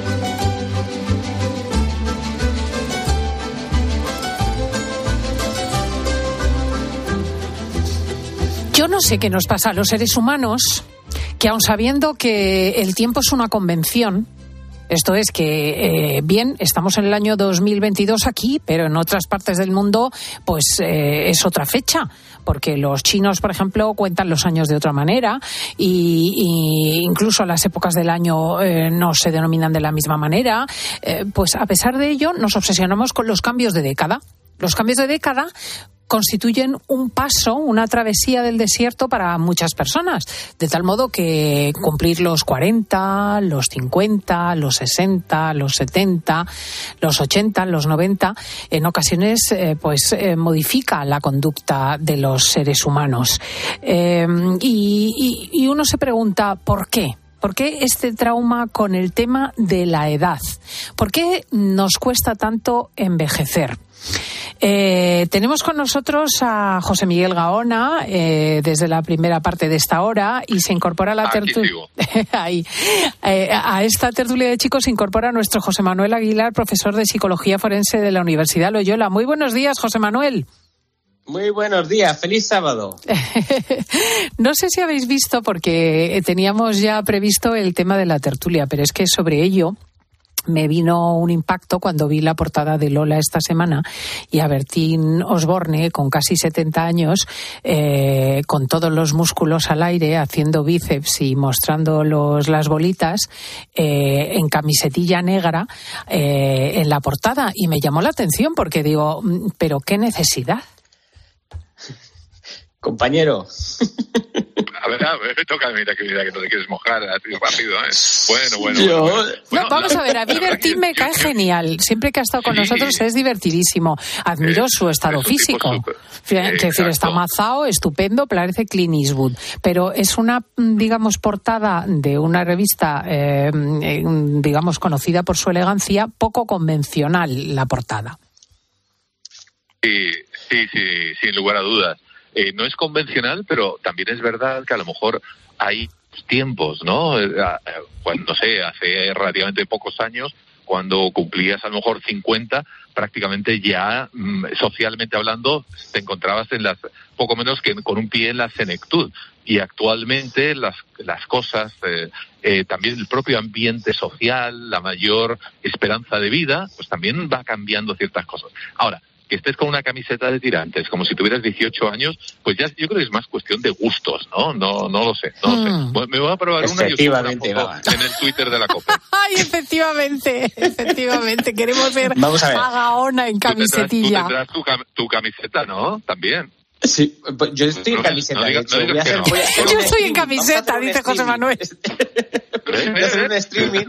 Yo no sé qué nos pasa a los seres humanos, que aun sabiendo que el tiempo es una convención, esto es que, bien, estamos en el año 2022 aquí, pero en otras partes del mundo, pues es otra fecha, porque los chinos, por ejemplo, cuentan los años de otra manera y incluso las épocas del año no se denominan de la misma manera. Pues a pesar de ello, nos obsesionamos con los cambios de década. Los cambios de década constituyen un paso, una travesía del desierto para muchas personas, de tal modo que cumplir los 40, los 50, los 60, los 70, los 80, los 90, en ocasiones modifica la conducta de los seres humanos. Y uno se pregunta, ¿por qué? ¿Por qué este trauma con el tema de la edad? ¿Por qué nos cuesta tanto envejecer? Tenemos con nosotros a José Miguel Gaona desde la primera parte de esta hora y se incorpora a la tertulia. A esta tertulia de chicos se incorpora nuestro José Manuel Aguilar, profesor de Psicología Forense de la Universidad Loyola. Muy buenos días, José Manuel. Muy buenos días, feliz sábado. No sé si habéis visto, porque teníamos ya previsto el tema de la tertulia, pero es que sobre ello me vino un impacto cuando vi la portada de Lola esta semana y a Bertín Osborne, con casi 70 años, con todos los músculos al aire, haciendo bíceps y mostrando las bolitas, en camisetilla negra, en la portada. Y me llamó la atención porque digo, ¿pero qué necesidad? Compañero. A ver, toca, mira que no te quieres mojar así rápido, ¿eh? Bueno. Vamos a ver, a mí Bertín me cae genial. Siempre que ha estado con nosotros es divertidísimo. Admiro su estado físico. Quiero decir, está mazao, estupendo, parece Clint Eastwood. Pero es una, digamos, portada de una revista, digamos, conocida por su elegancia, poco convencional la portada. Sí, sin lugar a dudas. No es convencional, pero también es verdad que a lo mejor hay tiempos, ¿no? Cuando, hace relativamente pocos años, cuando cumplías a lo mejor 50, prácticamente ya, socialmente hablando, te encontrabas poco menos que con un pie en la senectud. Y actualmente las cosas, también el propio ambiente social, la mayor esperanza de vida, pues también va cambiando ciertas cosas. Ahora, que estés con una camiseta de tirantes como si tuvieras 18 años, pues ya yo creo que es más cuestión de gustos, ¿no? No lo sé. Me voy a probar una y os pongo una foto en el Twitter de la COPE. ¡Ay, efectivamente! Queremos ver a Gaona en camisetilla. Tú tendrás tu camiseta, ¿no? También. Sí, yo estoy en camiseta. Yo estoy en camiseta, dice José Manuel. Voy a hacer un streaming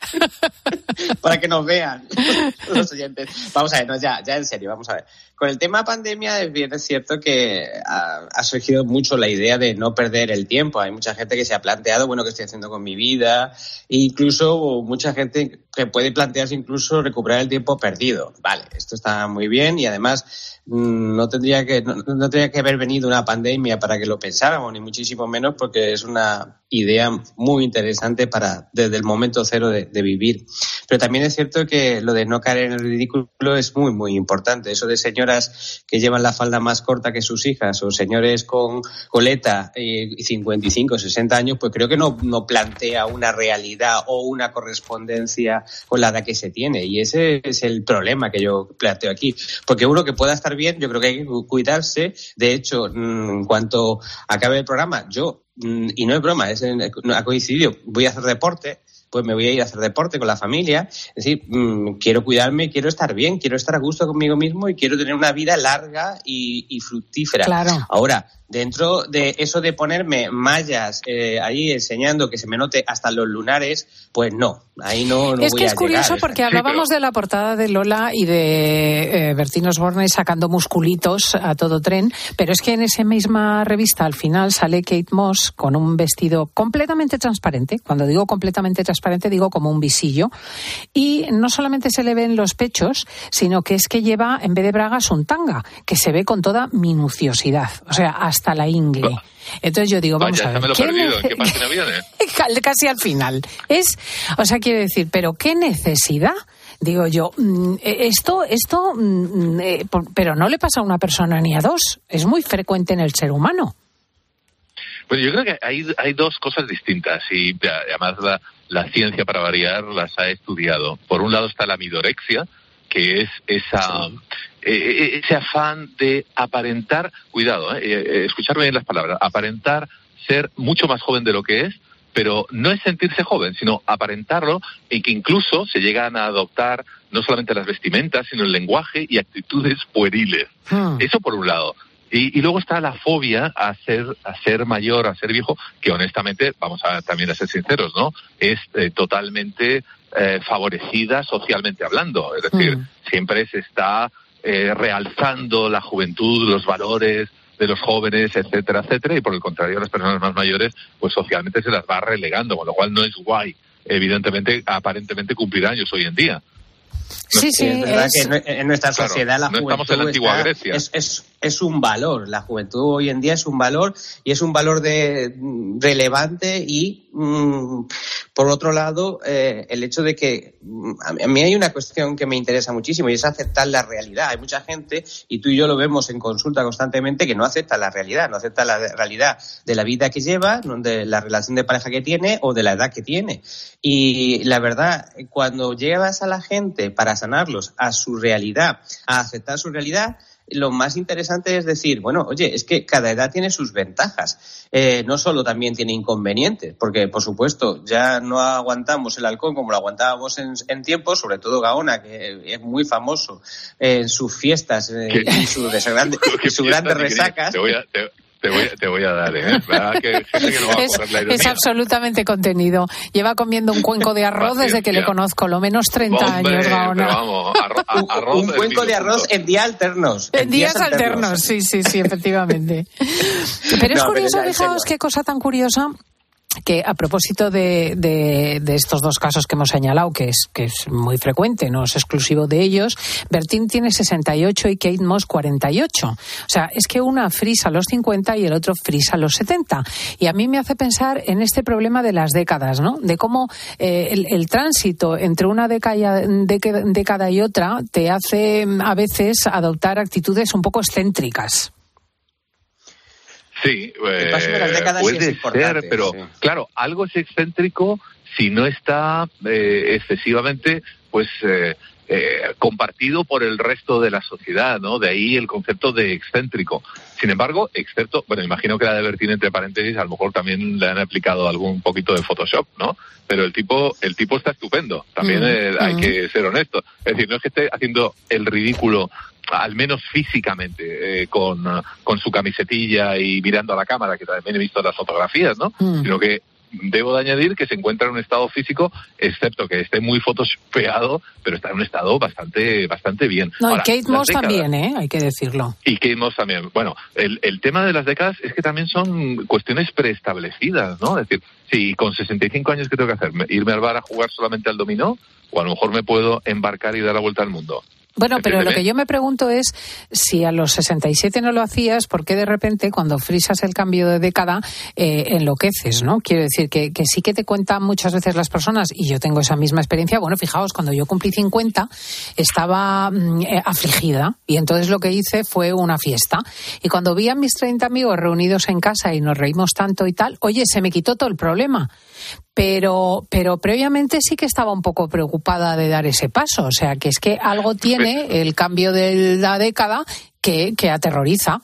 para que nos vean los oyentes. Vamos a ver, ya en serio, vamos a ver. Con el tema pandemia es bien, es cierto que ha surgido mucho la idea de no perder el tiempo. Hay mucha gente que se ha planteado, ¿qué estoy haciendo con mi vida? E incluso mucha gente que puede plantearse incluso recuperar el tiempo perdido. Vale, esto está muy bien y además no tendría que haber venido una pandemia para que lo pensáramos, ni muchísimo menos, porque es una idea muy interesante desde el momento cero de vivir. Pero también es cierto que lo de no caer en el ridículo es muy, muy importante. Eso de señoras que llevan la falda más corta que sus hijas o señores con coleta y 55, 60 años, pues creo que no plantea una realidad o una correspondencia con la edad que se tiene. Y ese es el problema que yo planteo aquí. Porque uno que pueda estar bien, yo creo que hay que cuidarse. De hecho, en cuanto acabe el programa, y no es broma, ha coincidido, voy a hacer deporte, pues me voy a ir a hacer deporte con la familia. Es decir, quiero cuidarme, quiero estar bien, quiero estar a gusto conmigo mismo y quiero tener una vida larga y fructífera. Claro. Ahora, dentro de eso de ponerme mallas ahí enseñando que se me note hasta los lunares, pues no, ahí no voy a llegar. Es que es curioso porque hablábamos de la portada de Lola y de Bertín Osborne sacando musculitos a todo tren, pero es que en esa misma revista al final sale Kate Moss con un vestido completamente transparente. Cuando digo completamente transparente digo como un visillo, y no solamente se le ven los pechos, sino que es que lleva en vez de bragas un tanga que se ve con toda minuciosidad, o sea, hasta la ingle. Entonces yo digo, vamos a ver. Me lo he perdido. ¿En qué página viene? Casi al final. Quiero decir, pero qué necesidad. Digo yo, pero no le pasa a una persona ni a dos. Es muy frecuente en el ser humano. Pues yo creo que hay dos cosas distintas y además la ciencia, para variar, las ha estudiado. Por un lado está la amidorexia, que es ese afán de aparentar, cuidado, escucharme bien las palabras, aparentar ser mucho más joven de lo que es, pero no es sentirse joven, sino aparentarlo, y que incluso se llegan a adoptar no solamente las vestimentas, sino el lenguaje y actitudes pueriles. Eso por un lado. Y luego está la fobia a ser mayor, a ser viejo, que honestamente, vamos a también a ser sinceros, ¿no? Es totalmente favorecida socialmente hablando. Es decir, siempre se está realzando la juventud, los valores, de los jóvenes, etcétera, etcétera, y por el contrario, a las personas más mayores, pues socialmente se las va relegando, con lo cual no es guay, evidentemente, aparentemente cumplir años hoy en día. Sí, es verdad que en nuestra sociedad la juventud estamos en la antigua Grecia. Es un valor. La juventud hoy en día es un valor, y es un valor relevante, y por otro lado el hecho de que a mí hay una cuestión que me interesa muchísimo, y es aceptar la realidad. Hay mucha gente, y tú y yo lo vemos en consulta constantemente, que no acepta la realidad, no acepta la realidad de la vida que lleva, de la relación de pareja que tiene o de la edad que tiene. Y la verdad, cuando llevas a la gente para sanarlos a su realidad, a aceptar su realidad, lo más interesante es decir, bueno, oye, es que cada edad tiene sus ventajas, no solo también tiene inconvenientes, porque por supuesto ya no aguantamos el alcohol como lo aguantábamos en tiempos, sobre todo Gaona, que es muy famoso en sus fiestas y sus grandes resacas. Te voy a dar, que no va a correr la ironía. Es absolutamente contenido. Lleva comiendo un cuenco de arroz desde que le conozco, lo menos 30 años, Gaona. Vamos, arroz un cuenco de arroz en días alternos. En días alternos, sí, efectivamente. Pero es curioso, fijaos qué cosa tan curiosa, que a propósito de estos dos casos que hemos señalado, que es muy frecuente, no es exclusivo de ellos, Bertín tiene 68 y Kate Moss 48. O sea, es que una frisa a los 50 y el otro frisa a los 70. Y a mí me hace pensar en este problema de las décadas, ¿no? De cómo el tránsito entre una década y otra te hace a veces adoptar actitudes un poco excéntricas. Sí, el paso de las décadas puede sí es importante, ser, pero claro, algo es excéntrico si no está excesivamente, pues, compartido por el resto de la sociedad, ¿no? De ahí el concepto de excéntrico. Sin embargo, excepto, bueno, imagino que la de Bertín, entre paréntesis, a lo mejor también le han aplicado algún poquito de Photoshop, ¿no? Pero el tipo está estupendo, también hay que ser honesto. Es decir, no es que esté haciendo el ridículo, al menos físicamente, con su camisetilla y mirando a la cámara, que también he visto las fotografías, ¿no? Sino que debo de añadir que se encuentra en un estado físico, excepto que esté muy photoshopeado, pero está en un estado bastante bien. No, ahora, y Kate Moss también, hay que decirlo. Y Kate Moss también. Bueno, el tema de las décadas es que también son cuestiones preestablecidas, ¿no? Es decir, si con 65 años, ¿qué tengo que hacer? ¿Irme al bar a jugar solamente al dominó? O a lo mejor me puedo embarcar y dar la vuelta al mundo. Bueno, pero lo que yo me pregunto es, si a los 67 no lo hacías, ¿por qué de repente cuando frisas el cambio de década enloqueces, ¿no? Quiero decir que sí que te cuentan muchas veces las personas, y yo tengo esa misma experiencia. Bueno, fijaos, cuando yo cumplí 50 estaba afligida, y entonces lo que hice fue una fiesta. Y cuando vi a mis 30 amigos reunidos en casa y nos reímos tanto y tal, oye, se me quitó todo el problema. Pero previamente sí que estaba un poco preocupada de dar ese paso. O sea, que es que algo tiene el cambio de la década que aterroriza.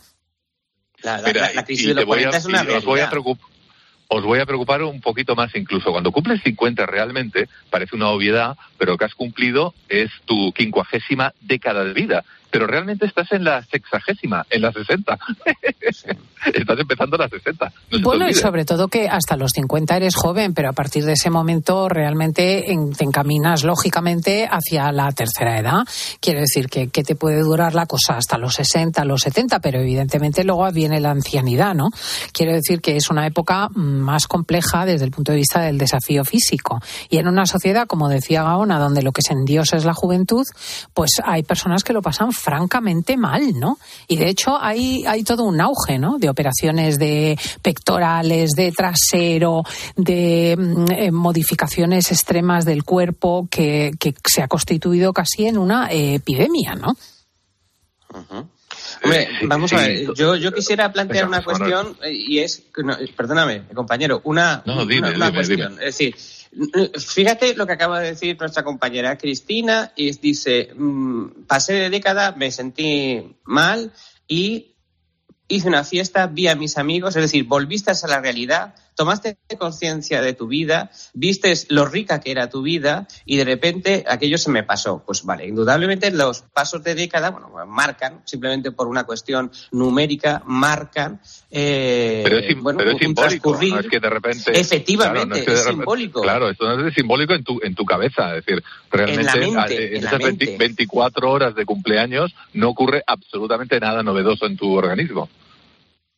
La crisis de los 40 es una realidad. Os voy a preocupar un poquito más incluso. Cuando cumples 50 realmente, parece una obviedad, pero lo que has cumplido es tu 50ª década de vida. Pero realmente estás en la 60ª, en la 60. Estás empezando la 60. No bueno, y sobre todo que hasta los 50 eres joven, pero a partir de ese momento realmente te encaminas lógicamente hacia la tercera edad. Quiere decir que te puede durar la cosa hasta los 60, los 70, pero evidentemente luego viene la ancianidad, ¿no? Quiere decir que es una época más compleja desde el punto de vista del desafío físico. Y en una sociedad, como decía Gaona, donde lo que se endiosa es la juventud, pues hay personas que lo pasan francamente mal, ¿no? Y de hecho hay todo un auge, ¿no? De operaciones de pectorales, de trasero, de modificaciones extremas del cuerpo que se ha constituido casi en una epidemia, ¿no? Uh-huh. Hombre, vamos a ver, yo quisiera plantear una cuestión, y es, perdóname, compañero, una cuestión. Es decir, fíjate lo que acaba de decir nuestra compañera Cristina, y dice, pasé de década, me sentí mal y hice una fiesta, vi a mis amigos, es decir, volviste a la realidad, tomaste conciencia de tu vida, vistes lo rica que era tu vida y de repente aquello se me pasó. Pues vale, indudablemente los pasos de década, bueno, marcan, simplemente por una cuestión numérica, marcan pero es simbólico, no es que de repente... Efectivamente, claro, no es simbólico. Claro, esto no es simbólico en tu cabeza, es decir, realmente en esas 24 horas de cumpleaños no ocurre absolutamente nada novedoso en tu organismo.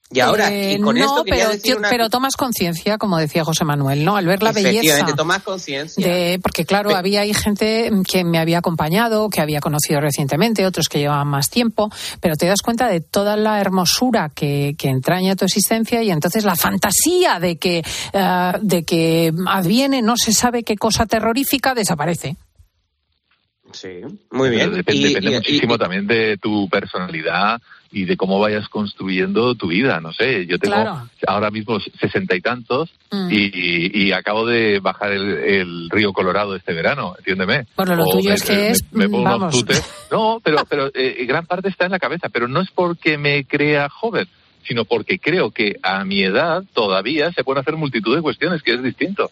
Y ahora, y con esto quería decir pero tomas conciencia, como decía José Manuel, ¿no? Al ver la belleza. Efectivamente, tomas conciencia. Porque, claro, hay gente que me había acompañado, que había conocido recientemente, otros que llevaban más tiempo, pero te das cuenta de toda la hermosura que entraña tu existencia y entonces la fantasía de que adviene no se sabe qué cosa terrorífica desaparece. Sí, muy bien. Depende muchísimo también de tu personalidad y de cómo vayas construyendo tu vida, no sé, yo tengo ahora mismo 60 y tantos y acabo de bajar el río Colorado este verano, entiéndeme. Bueno, lo tuyo es que me pongo unos tutes. No, pero gran parte está en la cabeza, pero no es porque me crea joven, sino porque creo que a mi edad todavía se pueden hacer multitud de cuestiones, que es distinto.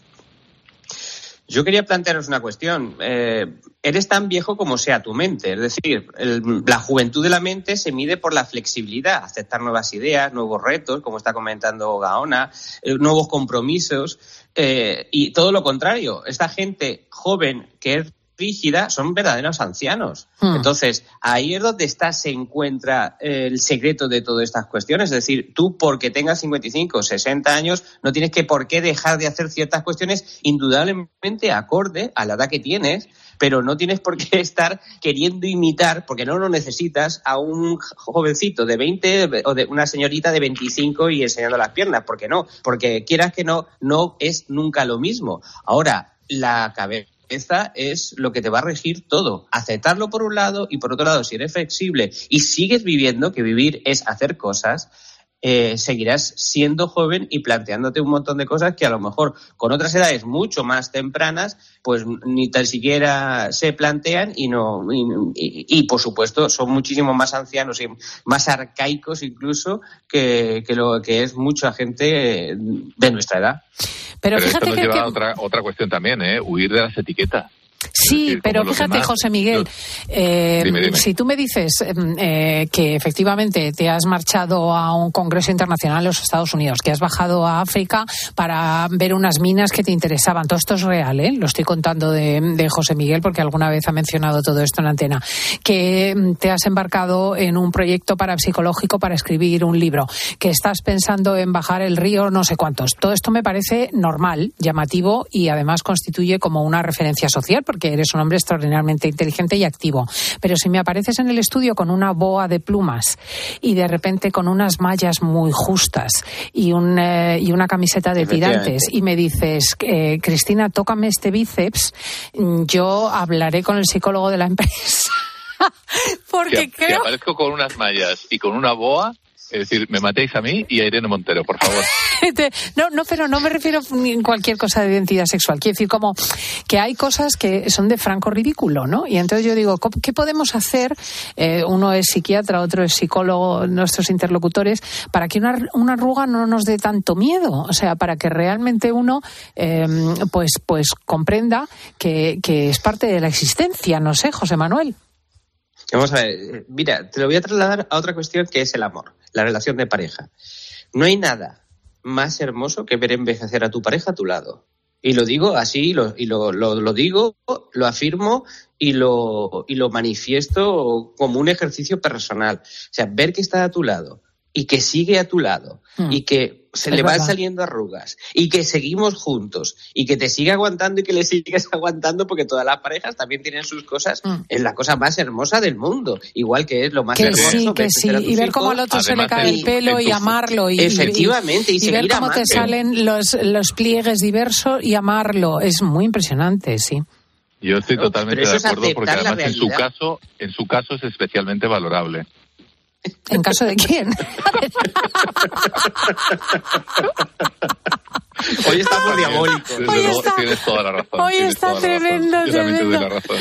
Yo quería plantearos una cuestión. Eres tan viejo como sea tu mente. Es decir, la juventud de la mente se mide por la flexibilidad, aceptar nuevas ideas, nuevos retos, como está comentando Gaona, nuevos compromisos, y todo lo contrario. Esta gente joven que es rígida son verdaderos ancianos. Entonces, ahí es donde se encuentra el secreto de todas estas cuestiones. Es decir, tú porque tengas 55 o 60 años no tienes por qué dejar de hacer ciertas cuestiones indudablemente acorde a la edad que tienes, pero no tienes por qué estar queriendo imitar, porque no lo necesitas, a un jovencito de 20 o de una señorita de 25 y enseñando las piernas. ¿Por qué no? Porque quieras que no es nunca lo mismo. Ahora, la cabeza es lo que te va a regir todo. Aceptarlo por un lado y por otro lado, si eres flexible y sigues viviendo, que vivir es hacer cosas, seguirás siendo joven y planteándote un montón de cosas que a lo mejor con otras edades mucho más tempranas pues ni tan siquiera se plantean y por supuesto son muchísimo más ancianos y más arcaicos incluso que lo que es mucha gente de nuestra edad. Pero fíjate esto nos lleva a otra cuestión también, huir de las etiquetas. Sí, decir, pero fíjate, José Miguel, dime. si tú me dices que efectivamente te has marchado a un congreso internacional en los Estados Unidos, que has bajado a África para ver unas minas que te interesaban, todo esto es real, lo estoy contando de José Miguel porque alguna vez ha mencionado todo esto en antena, que te has embarcado en un proyecto parapsicológico para escribir un libro, que estás pensando en bajar el río no sé cuántos. Todo esto me parece normal, llamativo y además constituye como una referencia social porque eres un hombre extraordinariamente inteligente y activo. Pero si me apareces en el estudio con una boa de plumas y de repente con unas mallas muy justas y una camiseta de tirantes y me dices, Cristina, tócame este bíceps, yo hablaré con el psicólogo de la empresa. Porque creo... Si aparezco con unas mallas y con una boa... Es decir, me matéis a mí y a Irene Montero, por favor. Pero no me refiero a cualquier cosa de identidad sexual. Quiero decir, como que hay cosas que son de franco ridículo, ¿no? Y entonces yo digo, ¿qué podemos hacer? Uno es psiquiatra, otro es psicólogo, nuestros interlocutores, para que una arruga no nos dé tanto miedo. O sea, para que realmente uno, pues comprenda que es parte de la existencia. No sé, José Manuel. Vamos a ver, mira, te lo voy a trasladar a otra cuestión que es el amor, la relación de pareja. No hay nada más hermoso que ver envejecer a tu pareja a tu lado. Y lo digo así, lo digo, lo afirmo y lo manifiesto como un ejercicio personal. O sea, ver que está a tu lado y que sigue a tu lado y que se le van saliendo arrugas y que seguimos juntos y que te sigue aguantando y que le sigues aguantando porque todas las parejas también tienen sus cosas, es la cosa más hermosa del mundo, igual que es lo más hermoso que sí, y ver cómo al otro se le cae el pelo y amarlo y efectivamente y ver cómo amando. Te salen los pliegues diversos y amarlo, es muy impresionante, sí. Yo estoy totalmente de acuerdo porque además en su caso es especialmente valorable. ¿En caso de quién? Hoy estamos diabólicos. Tienes toda la razón. Hoy está tremendo. Yo también te doy la razón.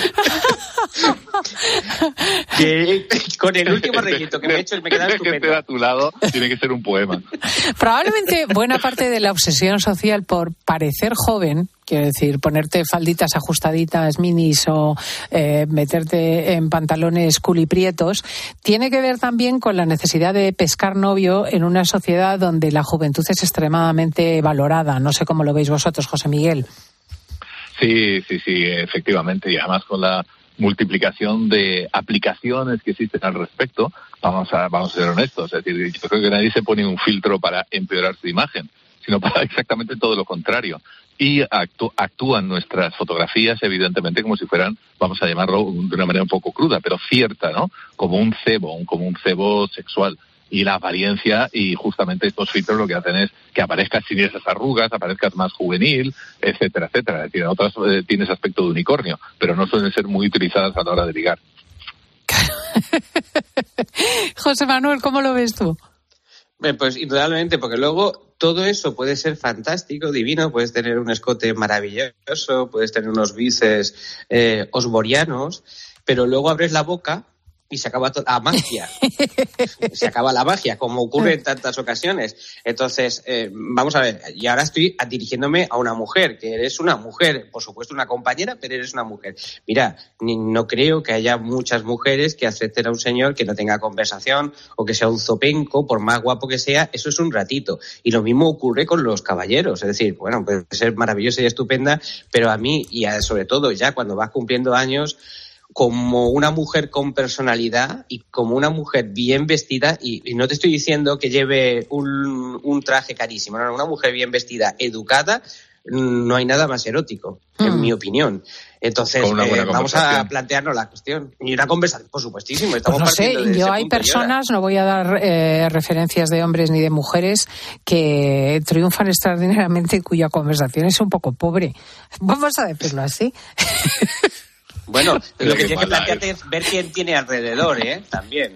Que con el último reguito que me he hecho me queda estupendo. Que esté a tu lado tiene que ser un poema. Probablemente buena parte de la obsesión social por parecer joven, quiero decir, ponerte falditas ajustaditas, minis o meterte en pantalones culiprietos, tiene que ver también con la necesidad de pescar novio en una sociedad donde la juventud es extremadamente valorada. No sé cómo lo veis vosotros, José Miguel. Sí, efectivamente. Y además con la multiplicación de aplicaciones que existen al respecto, vamos a ser honestos. Es decir, yo creo que nadie se pone un filtro para empeorar su imagen, sino para exactamente todo lo contrario. Y actúan nuestras fotografías, evidentemente, como si fueran, vamos a llamarlo de una manera un poco cruda, pero cierta, ¿no? Como un cebo sexual. Y la apariencia, y justamente estos filtros lo que hacen es que aparezcas sin esas arrugas, aparezcas más juvenil, etcétera, etcétera. Es decir, otras tienes aspecto de unicornio, pero no suelen ser muy utilizadas a la hora de ligar. José Manuel, ¿cómo lo ves tú? Pues indudablemente, porque luego todo eso puede ser fantástico, divino, puedes tener un escote maravilloso, puedes tener unos bíceps osborianos, pero luego abres la boca y se acaba la magia. Se acaba la magia, como ocurre en tantas ocasiones. Entonces, vamos a ver, y ahora estoy dirigiéndome a una mujer, que eres una mujer, por supuesto una compañera, pero eres una mujer. Mira, no creo que haya muchas mujeres que acepten a un señor que no tenga conversación o que sea un zopenco, por más guapo que sea, eso es un ratito. Y lo mismo ocurre con los caballeros, es decir, bueno, puede ser maravillosa y estupenda, pero a mí, y sobre todo ya cuando vas cumpliendo años, como una mujer con personalidad y como una mujer bien vestida, y no te estoy diciendo que lleve un traje carísimo, no, una mujer bien vestida, educada, no hay nada más erótico, en mi opinión. Entonces, vamos a plantearnos la cuestión. Y una conversación, por supuestísimo. Pues no sé, yo hay personas, no voy a dar referencias de hombres ni de mujeres, que triunfan extraordinariamente, cuya conversación es un poco pobre. Vamos a decirlo así. Bueno, lo que tienes que plantearte es ver quién tiene alrededor, también.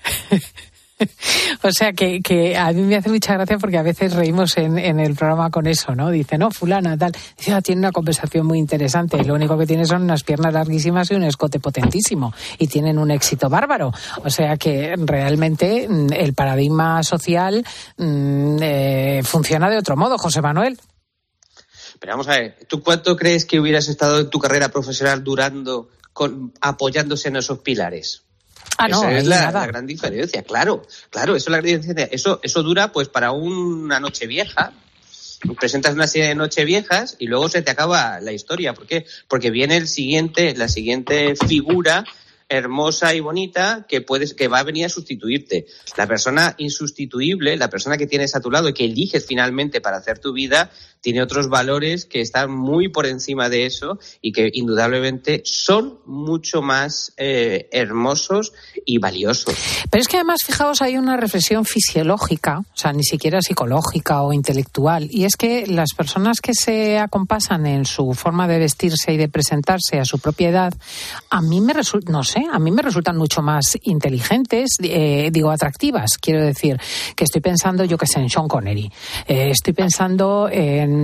O sea, que a mí me hace mucha gracia porque a veces reímos en el programa con eso, ¿no? Dice, no, fulana, tal. Dice, tiene una conversación muy interesante. Lo único que tiene son unas piernas larguísimas y un escote potentísimo. Y tienen un éxito bárbaro. O sea que realmente el paradigma social funciona de otro modo, José Manuel. Pero vamos a ver, ¿tú cuánto crees que hubieras estado en tu carrera profesional durando apoyándose en esos pilares? Esa es la gran diferencia, claro, eso es la gran diferencia. Eso dura pues para una noche vieja. Presentas una serie de nocheviejas y luego se te acaba la historia. ¿Por qué? Porque viene la siguiente figura hermosa y bonita que va a venir a sustituirte. La persona insustituible, la persona que tienes a tu lado y que eliges finalmente para hacer tu vida, tiene otros valores que están muy por encima de eso y que indudablemente son mucho más hermosos y valiosos. Pero es que además, fijaos, hay una reflexión fisiológica, o sea, ni siquiera psicológica o intelectual, y es que las personas que se acompasan en su forma de vestirse y de presentarse a su propia edad, a mí me resultan mucho más inteligentes, atractivas. Quiero decir, que estoy pensando, yo qué sé, en Sean Connery. Estoy pensando en,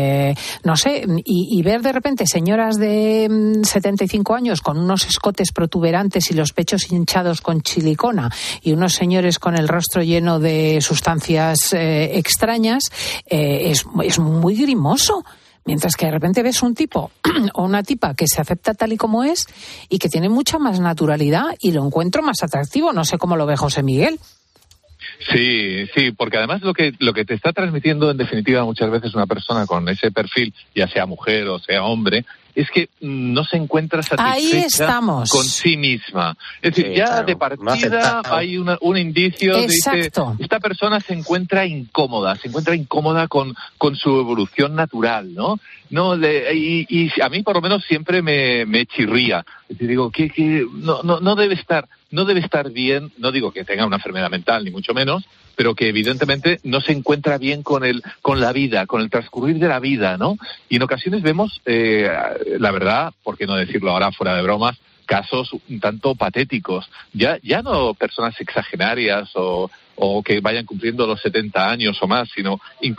y ver de repente señoras de 75 años con unos escotes protuberantes y los pechos hinchados con silicona y unos señores con el rostro lleno de sustancias extrañas, es muy grimoso. Mientras que de repente ves un tipo o una tipa que se acepta tal y como es y que tiene mucha más naturalidad y lo encuentro más atractivo. No sé cómo lo ve José Miguel. Sí, porque además lo que te está transmitiendo en definitiva muchas veces una persona con ese perfil, ya sea mujer o sea hombre, es que no se encuentra satisfecha con sí misma. Es decir, de partida hay un indicio de que esta persona se encuentra incómoda con su evolución natural, ¿no? Y a mí por lo menos siempre me chirría. Es decir, digo, que no debe estar bien, no digo que tenga una enfermedad mental, ni mucho menos, pero que evidentemente no se encuentra bien con la vida, con el transcurrir de la vida, ¿no? Y en ocasiones vemos, la verdad, por qué no decirlo ahora fuera de bromas, casos un tanto patéticos. Ya no personas exagerarias o que vayan cumpliendo los 70 años o más, sino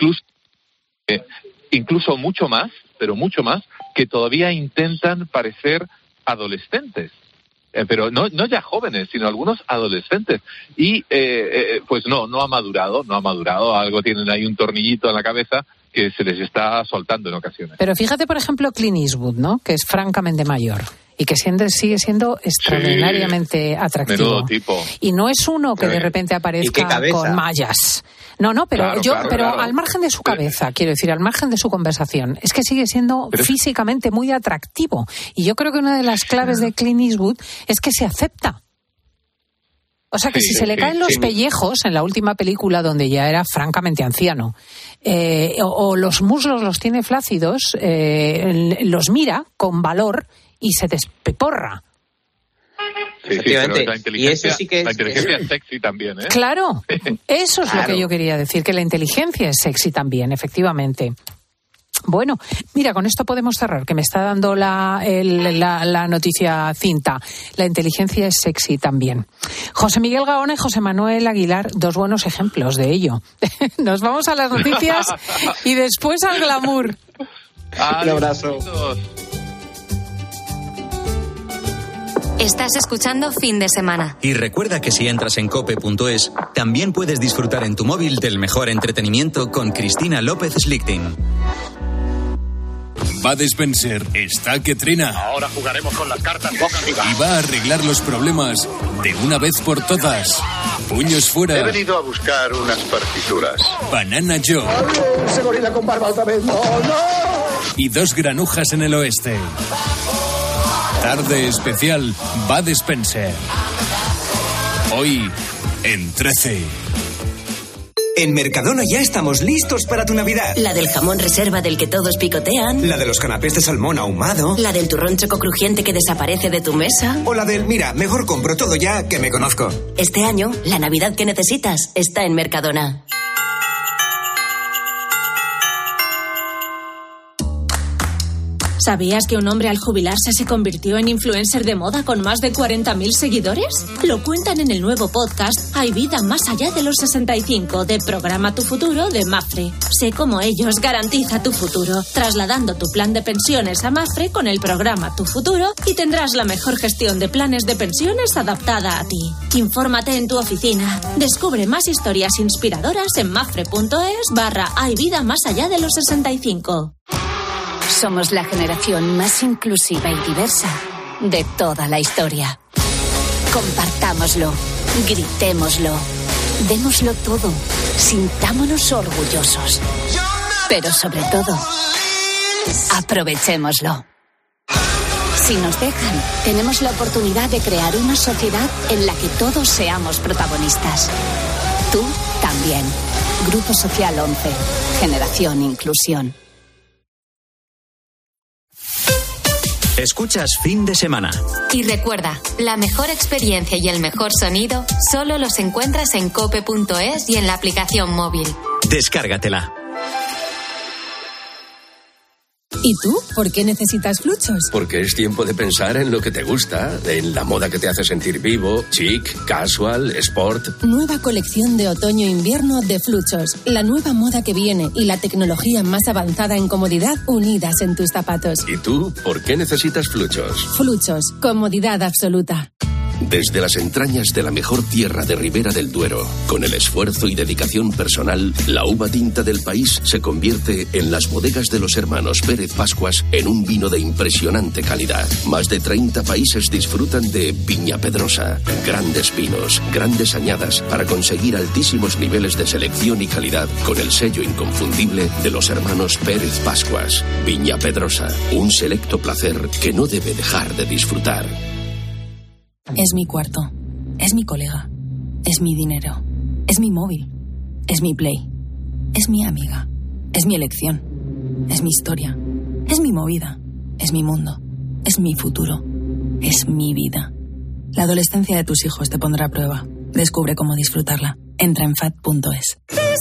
incluso mucho más, pero mucho más, que todavía intentan parecer adolescentes. Pero no ya jóvenes, sino algunos adolescentes. Y pues no ha madurado, algo tienen ahí un tornillito en la cabeza que se les está soltando en ocasiones. Pero fíjate, por ejemplo, Clint Eastwood, ¿no? Que es francamente mayor y que sigue siendo extraordinariamente atractivo. Menudo tipo. Y no es uno que de repente aparezca con mallas. No, pero claro. al margen de su cabeza, quiero decir, al margen de su conversación, es que sigue siendo físicamente muy atractivo. Y yo creo que una de las claves de Clint Eastwood es que se acepta. O sea que si se le caen los pellejos en la última película donde ya era francamente anciano, o los muslos los tiene flácidos, los mira con valor y se despeporra. Sí, pero la inteligencia, y eso sí que la inteligencia es sexy también, ¿eh? Claro, eso es lo que yo quería decir, que la inteligencia es sexy también, efectivamente. Bueno, mira, con esto podemos cerrar, que me está dando la noticia Cinta. La inteligencia es sexy también. José Miguel Gaona y José Manuel Aguilar, dos buenos ejemplos de ello. Nos vamos a las noticias y después al glamour. Un abrazo. Estás escuchando Fin de Semana. Y recuerda que si entras en cope.es, también puedes disfrutar en tu móvil del mejor entretenimiento con Cristina López Slichting. Bud Spencer está que trina. Ahora jugaremos con las cartas boca arriba. Y va a arreglar los problemas de una vez por todas. Puños fuera. He venido a buscar unas partituras. Banana Joe. ¡Ese gorila con barba otra vez! ¡No! Y dos granujas en el oeste. Tarde especial Bud Spencer. Hoy en 13. En Mercadona ya estamos listos para tu Navidad. La del jamón reserva del que todos picotean. La de los canapés de salmón ahumado. La del turrón choco crujiente que desaparece de tu mesa. O la del, mira, mejor compro todo ya que me conozco. Este año, la Navidad que necesitas está en Mercadona. ¿Sabías que un hombre al jubilarse se convirtió en influencer de moda con más de 40.000 seguidores? Lo cuentan en el nuevo podcast Hay vida más allá de los 65 de Programa Tu Futuro de Mapfre. Sé cómo ellos garantiza tu futuro, trasladando tu plan de pensiones a Mapfre con el programa Tu Futuro y tendrás la mejor gestión de planes de pensiones adaptada a ti. Infórmate en tu oficina. Descubre más historias inspiradoras en mapfre.es/Hay vida más allá de los 65. Somos la generación más inclusiva y diversa de toda la historia. Compartámoslo, gritémoslo, démoslo todo, sintámonos orgullosos. Pero sobre todo, aprovechémoslo. Si nos dejan, tenemos la oportunidad de crear una sociedad en la que todos seamos protagonistas. Tú también. Grupo Social 11. Generación Inclusión. Escuchas Fin de Semana. Y recuerda, la mejor experiencia y el mejor sonido solo los encuentras en cope.es y en la aplicación móvil. Descárgatela. ¿Y tú? ¿Por qué necesitas Fluchos? Porque es tiempo de pensar en lo que te gusta, en la moda que te hace sentir vivo, chic, casual, sport. Nueva colección de otoño-invierno de Fluchos. La nueva moda que viene y la tecnología más avanzada en comodidad unidas en tus zapatos. ¿Y tú? ¿Por qué necesitas Fluchos? Fluchos. Comodidad absoluta. Desde las entrañas de la mejor tierra de Ribera del Duero, con el esfuerzo y dedicación personal, la uva tinta del país se convierte en las bodegas de los hermanos Pérez Pascuas en un vino de impresionante calidad. Más de 30 países disfrutan de Viña Pedrosa. Grandes vinos, grandes añadas para conseguir altísimos niveles de selección y calidad con el sello inconfundible de los hermanos Pérez Pascuas. Viña Pedrosa, un selecto placer que no debe dejar de disfrutar. Es mi cuarto, es mi colega, es mi dinero, es mi móvil, es mi Play, es mi amiga, es mi elección, es mi historia, es mi movida, es mi mundo, es mi futuro, es mi vida. La adolescencia de tus hijos te pondrá a prueba. Descubre cómo disfrutarla. Entra en fat.es.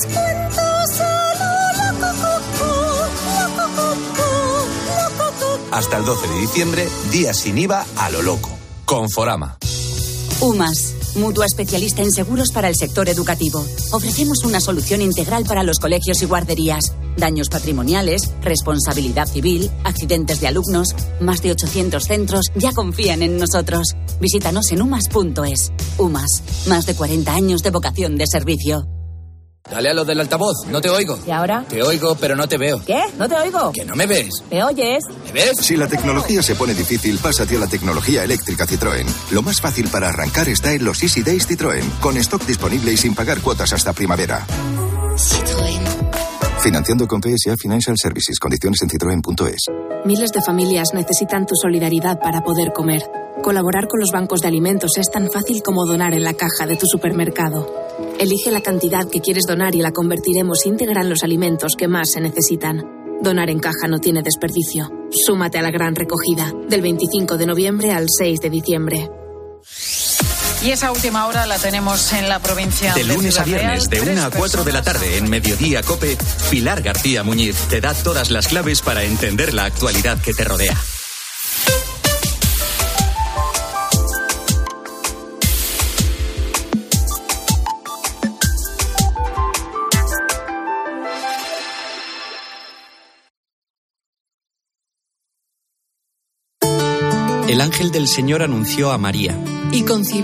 Hasta el 12 de diciembre, día sin IVA a lo loco. Conforama. UMAS, mutua especialista en seguros para el sector educativo. Ofrecemos una solución integral para los colegios y guarderías. Daños patrimoniales, responsabilidad civil, accidentes de alumnos. Más de 800 centros ya confían en nosotros. Visítanos en umas.es. UMAS, más de 40 años de vocación de servicio. Dale a lo del altavoz, no te oigo. ¿Y ahora? Te oigo, pero no te veo. ¿Qué? ¿No te oigo? Que no me ves. ¿Me oyes? ¿Me ves? Si la tecnología se pone difícil, pásate a la tecnología eléctrica Citroën. Lo más fácil para arrancar está en los Easy Days Citroën, con stock disponible y sin pagar cuotas hasta primavera. Financiando con PSA Financial Services. Condiciones en Citroën.es. Miles de familias necesitan tu solidaridad para poder comer. Colaborar con los bancos de alimentos es tan fácil como donar en la caja de tu supermercado. Elige la cantidad que quieres donar y la convertiremos íntegra en los alimentos que más se necesitan. Donar en caja no tiene desperdicio. Súmate a la gran recogida, del 25 de noviembre al 6 de diciembre. Y esa última hora la tenemos en la provincia de lunes a Ciudad viernes, Real. de 1 a 4 de la tarde, en Mediodía COPE, Pilar García Muñiz te da todas las claves para entender la actualidad que te rodea. El ángel del Señor anunció a María. Y concibió